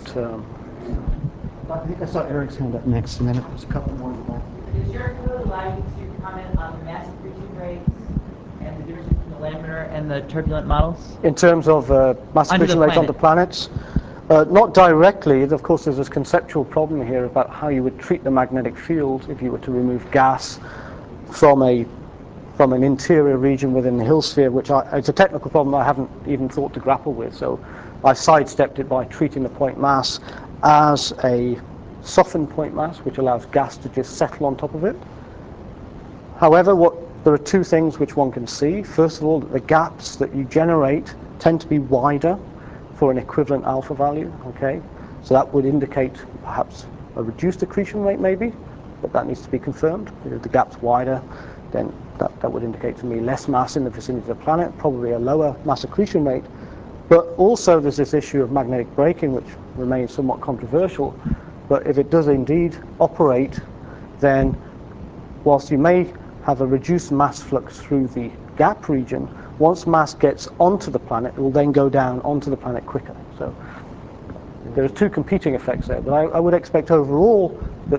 I think I saw Eric's hand up next, and then there's a couple more in the back. Does your code allow you to comment on the mass accretion rates and the difference between the laminar and the turbulent models? in terms of mass accretion rates onto planets, not directly. Of course, there's this conceptual problem here about how you would treat the magnetic field if you were to remove gas from an interior region within the Hill sphere, which it's a technical problem I haven't even thought to grapple with. So I sidestepped it by treating the point mass as a softened point mass, which allows gas to just settle on top of it. However, there are two things which one can see. First of all, that the gaps that you generate tend to be wider for an equivalent alpha value. Okay, so that would indicate perhaps a reduced accretion rate, maybe, but that needs to be confirmed. If the gap's wider, then that would indicate to me less mass in the vicinity of the planet, probably a lower mass accretion rate. But also there's this issue of magnetic braking, which remains somewhat controversial. But if it does indeed operate, then whilst you may have a reduced mass flux through the gap region, once mass gets onto the planet, it will then go down onto the planet quicker. So there are two competing effects there. But I would expect overall that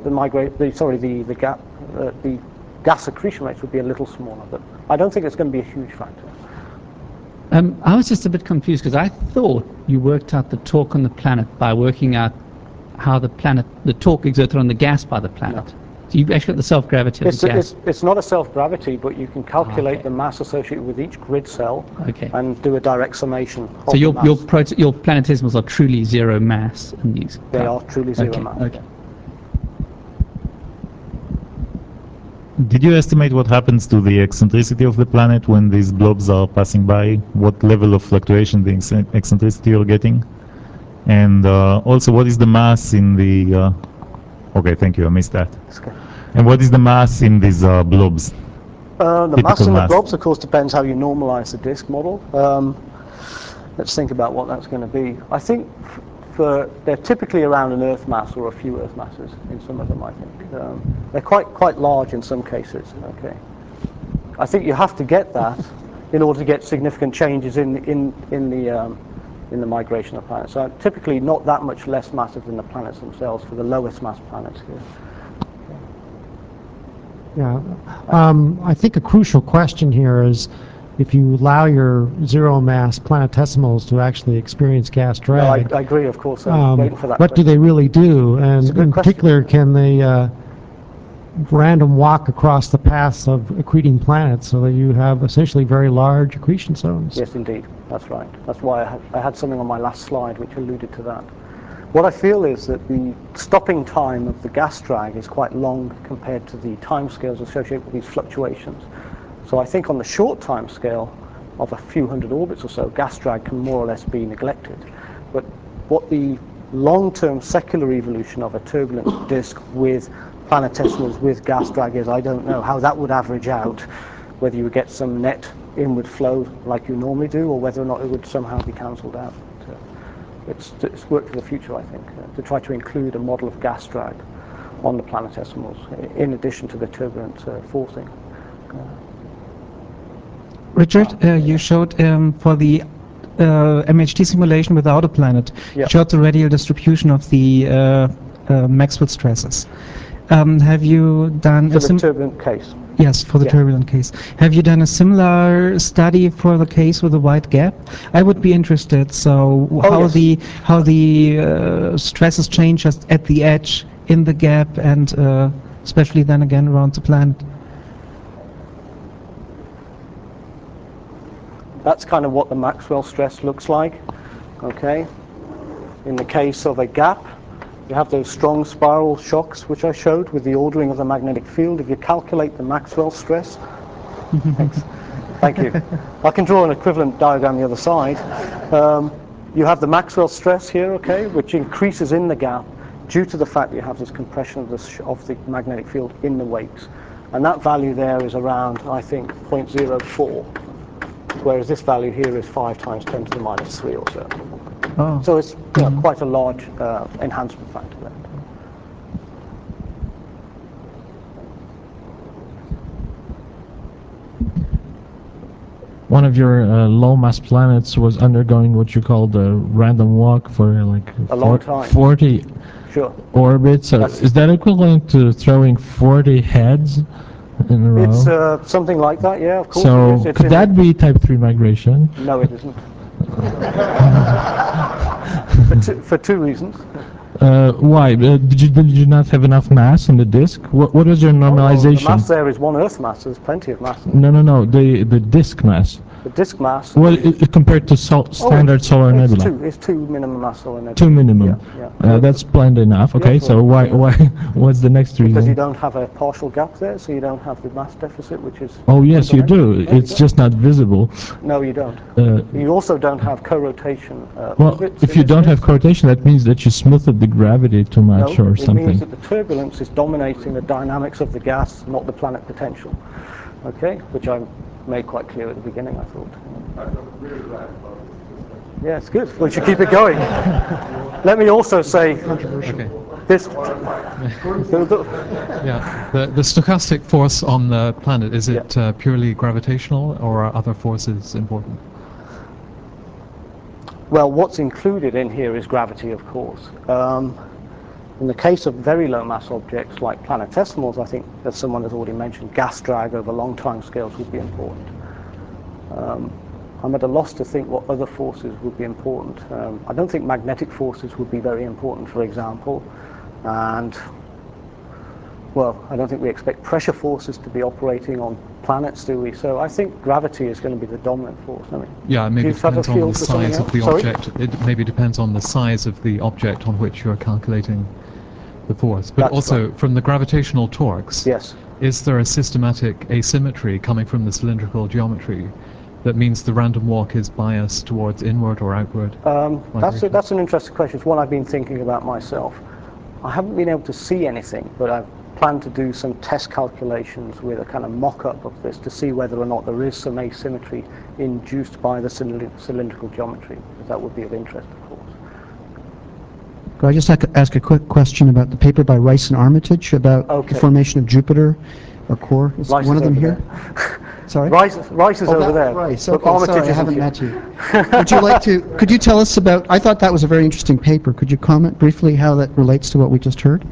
the gas accretion rates would be a little smaller. But I don't think it's going to be a huge factor. I was just a bit confused because I thought you worked out the torque on the planet by working out how the torque exerted on the gas by the planet. No. So you've actually got the self-gravity of the gas. It's not a self-gravity, but you can calculate the mass associated with each grid cell and do a direct summation. So your planetesimals are truly zero mass in these? They are truly zero mass. Okay. Did you estimate what happens to the eccentricity of the planet when these blobs are passing by? What level of fluctuation the eccentricity you're getting? And also, what is the mass in the... okay, thank you, I missed that. Okay. And what is the mass in these blobs? The mass in the blobs, of course, depends how you normalize the disk model. Let's think about what that's going to be. I think they're typically around an Earth mass or a few Earth masses in some of them, I think. They're quite large in some cases. Okay. I think you have to get that in order to get significant changes in the migration of planets. So typically not that much less massive than the planets themselves for the lowest mass planets here. Yeah, I think a crucial question here is if you allow your zero mass planetesimals to actually experience gas drag. No, I agree, of course. I'm waiting for that what question. do they really do? And in particular, can they random walk across the paths of accreting planets so that you have essentially very large accretion zones? Yes, indeed. That's right. That's why I had something on my last slide which alluded to that. What I feel is that the stopping time of the gas drag is quite long compared to the timescales associated with these fluctuations. So I think on the short time scale of a few hundred orbits or so, gas drag can more or less be neglected. But what the long-term secular evolution of a turbulent disk with planetesimals with gas drag is, I don't know how that would average out, whether you would get some net inward flow like you normally do, or whether or not it would somehow be cancelled out. It's work for the future, I think, to try to include a model of gas drag on the planetesimals, in addition to the turbulent forcing. Richard, you showed for the MHD simulation without a planet, you showed the radial distribution of the Maxwell stresses. Have you done for the turbulent case? Yes, for the turbulent case. Have you done a similar study for the case with a wide gap? I would be interested. So how the stresses change just at the edge, in the gap, and especially then again around the planet. That's kind of what the Maxwell stress looks like. Okay. In the case of a gap, you have those strong spiral shocks which I showed with the ordering of the magnetic field. If you calculate the Maxwell stress, thank you. I can draw an equivalent diagram the other side. You have the Maxwell stress here, okay, which increases in the gap due to the fact that you have this compression of the magnetic field in the wakes. And that value there is around, I think, 0.04. Whereas this value here is 5 times 10 to the minus 3 or so. Oh. So it's quite a large enhancement factor there. One of your low mass planets was undergoing what you call the random walk for like a long time. 40 orbits. So is that equivalent to throwing 40 heads in a row? It's something like that, yeah, of course. So could that be type 3 migration? No, it isn't. for two reasons. Why? Did you not have enough mass on the disk? What is your normalization? The mass there is one Earth mass. There's plenty of mass. No. The disk mass. The disk mass. Well, compared to standard solar nebula. It's 2 minimum mass solar nebula. 2 minimum. Yeah. That's planned enough. Okay. So why? What's the next reason? Because you don't have a partial gap there, so you don't have the mass deficit, which is. Oh yes, you do. It's just not visible. No, you don't. You also don't have co-rotation. Well, if you don't have co-rotation, that means that you smoothed the gravity too much or something. It means that the turbulence is dominating the dynamics of the gas, not the planet potential. Okay, which I made quite clear at the beginning, I thought. I'm really glad about this discussion. Yeah, it's good. We should keep it going. Let me also say, Okay. this. Yeah, the stochastic force on the planet, is it purely gravitational, or are other forces important? Well, what's included in here is gravity, of course. In the case of very low mass objects like planetesimals, I think, as someone has already mentioned, gas drag over long time scales would be important. I'm at a loss to think what other forces would be important. I don't think magnetic forces would be very important, for example. And, well, I don't think we expect pressure forces to be operating on planets, do we? So I think gravity is going to be the dominant force. I mean, yeah, maybe it depends on the size of the object. Sorry? It maybe depends on the size of the object on which you're calculating the force. But That's also, right. from the gravitational torques, yes. Is there a systematic asymmetry coming from the cylindrical geometry that means the random walk is biased towards inward or outward? That's an interesting question. It's one I've been thinking about myself. I haven't been able to see anything, but I've planned to do some test calculations with a kind of mock-up of this to see whether or not there is some asymmetry induced by the cylindrical geometry, because that would be of interest, of course. Could I just ask a quick question about the paper by Rice and Armitage about the formation of Jupiter or core? Is Rice one is of them over here? there. Sorry? Rice is over there. Rice. But Okay, Armitage sorry, I isn't haven't here. met you. Would you like to, could you tell us about, I thought that was a very interesting paper. Could you comment briefly how that relates to what we just heard?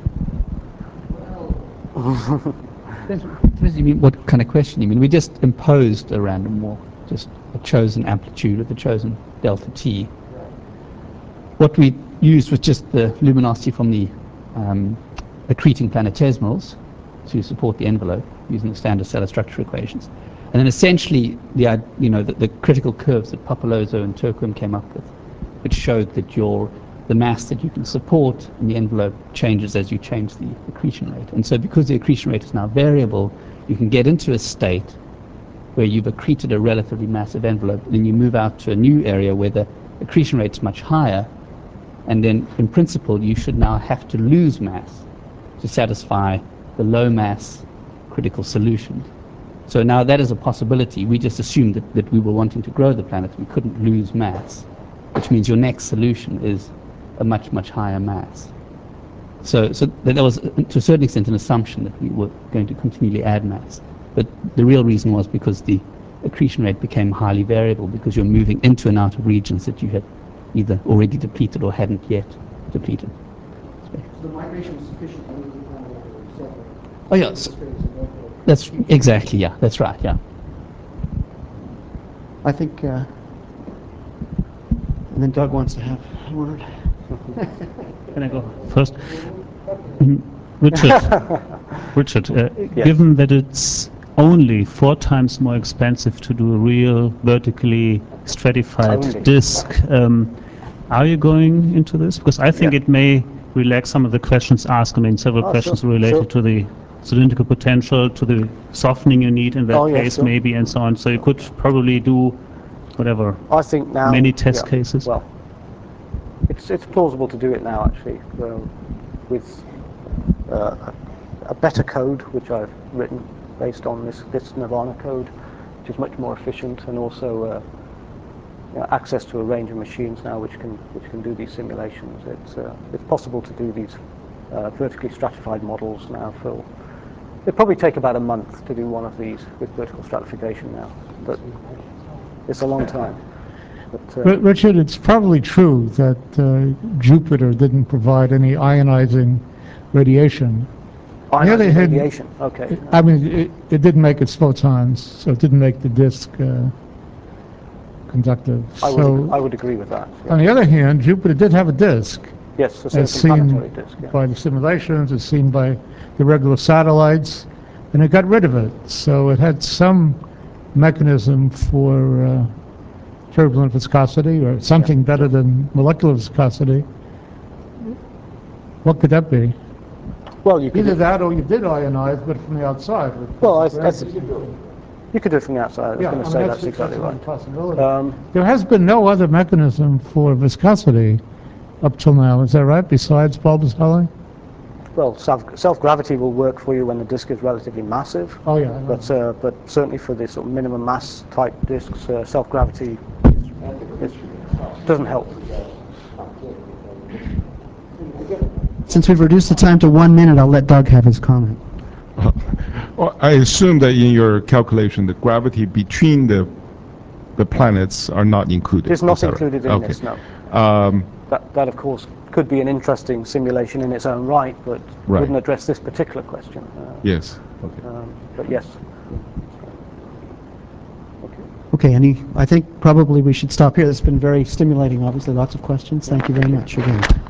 Depends you mean what kind of question you mean. We just imposed a random walk, just a chosen amplitude with a chosen delta t. What we used was just the luminosity from the accreting planetesimals to support the envelope using the standard stellar structure equations. And then essentially the critical curves that Papalozzo and Turquim came up with, which showed that the mass that you can support in the envelope changes as you change the accretion rate. And so because the accretion rate is now variable, you can get into a state where you've accreted a relatively massive envelope, and then you move out to a new area where the accretion rate is much higher, and then in principle you should now have to lose mass to satisfy the low mass critical solution. So now that is a possibility. We just assumed that we were wanting to grow the planet. We couldn't lose mass, which means your next solution is a much, much higher mass. So that was, to a certain extent, an assumption that we were going to continually add mass. But the real reason was because the accretion rate became highly variable, because you're moving into and out of regions that you had either already depleted or hadn't yet depleted. So the migration is sufficient to move the planet over itself. Oh, yes. That's exactly, yeah, that's right, yeah. I think, and then Doug wants to have a word. Can I go first? Richard, Yes. Given that it's only 4 times more expensive to do a real vertically stratified disk, are you going into this? Because I think it may relax some of the questions asked. I mean, several questions related to the cylindrical potential, to the softening you need in that case, maybe, and so on. So you could probably do whatever. I think now many test cases. Well, it's plausible to do it now, actually, with a better code, which I've written based on this Nirvana code, which is much more efficient, and also access to a range of machines now which can do these simulations. It's possible to do these vertically stratified models now. It'd probably take about a month to do one of these with vertical stratification now, but it's a long time. But, Richard, it's probably true that Jupiter didn't provide any ionizing radiation. Ionizing radiation, okay. I mean, it didn't make its photons, so it didn't make the disk conductive. I would agree with that. On the other hand, Jupiter did have a disk. Yes, a as certain planetary disk. seen by the simulations, as seen by the regular satellites, and it got rid of it. So it had some mechanism for turbulent viscosity, or something better than molecular viscosity. What could that be? Well, you could either that, or you did ionize, but from the outside. Well, you could do it from the outside. I was going to say that's exactly right. Possibility. There has been no other mechanism for viscosity up till now. Is that right? Besides bulbous Hulling? Well, self-gravity will work for you when the disk is relatively massive. Oh yeah. But certainly for the sort of minimum mass type disks, self-gravity is doesn't help. Since we've reduced the time to 1 minute, I'll let Doug have his comment. Well, I assume that in your calculation, the gravity between the planets are not included. It's not included in this, no. That, of course, could be an interesting simulation in its own right, but wouldn't address this particular question. Yes. Okay. But yes. Okay, I think probably we should stop here. It's been very stimulating, obviously, lots of questions. Thank you very much again.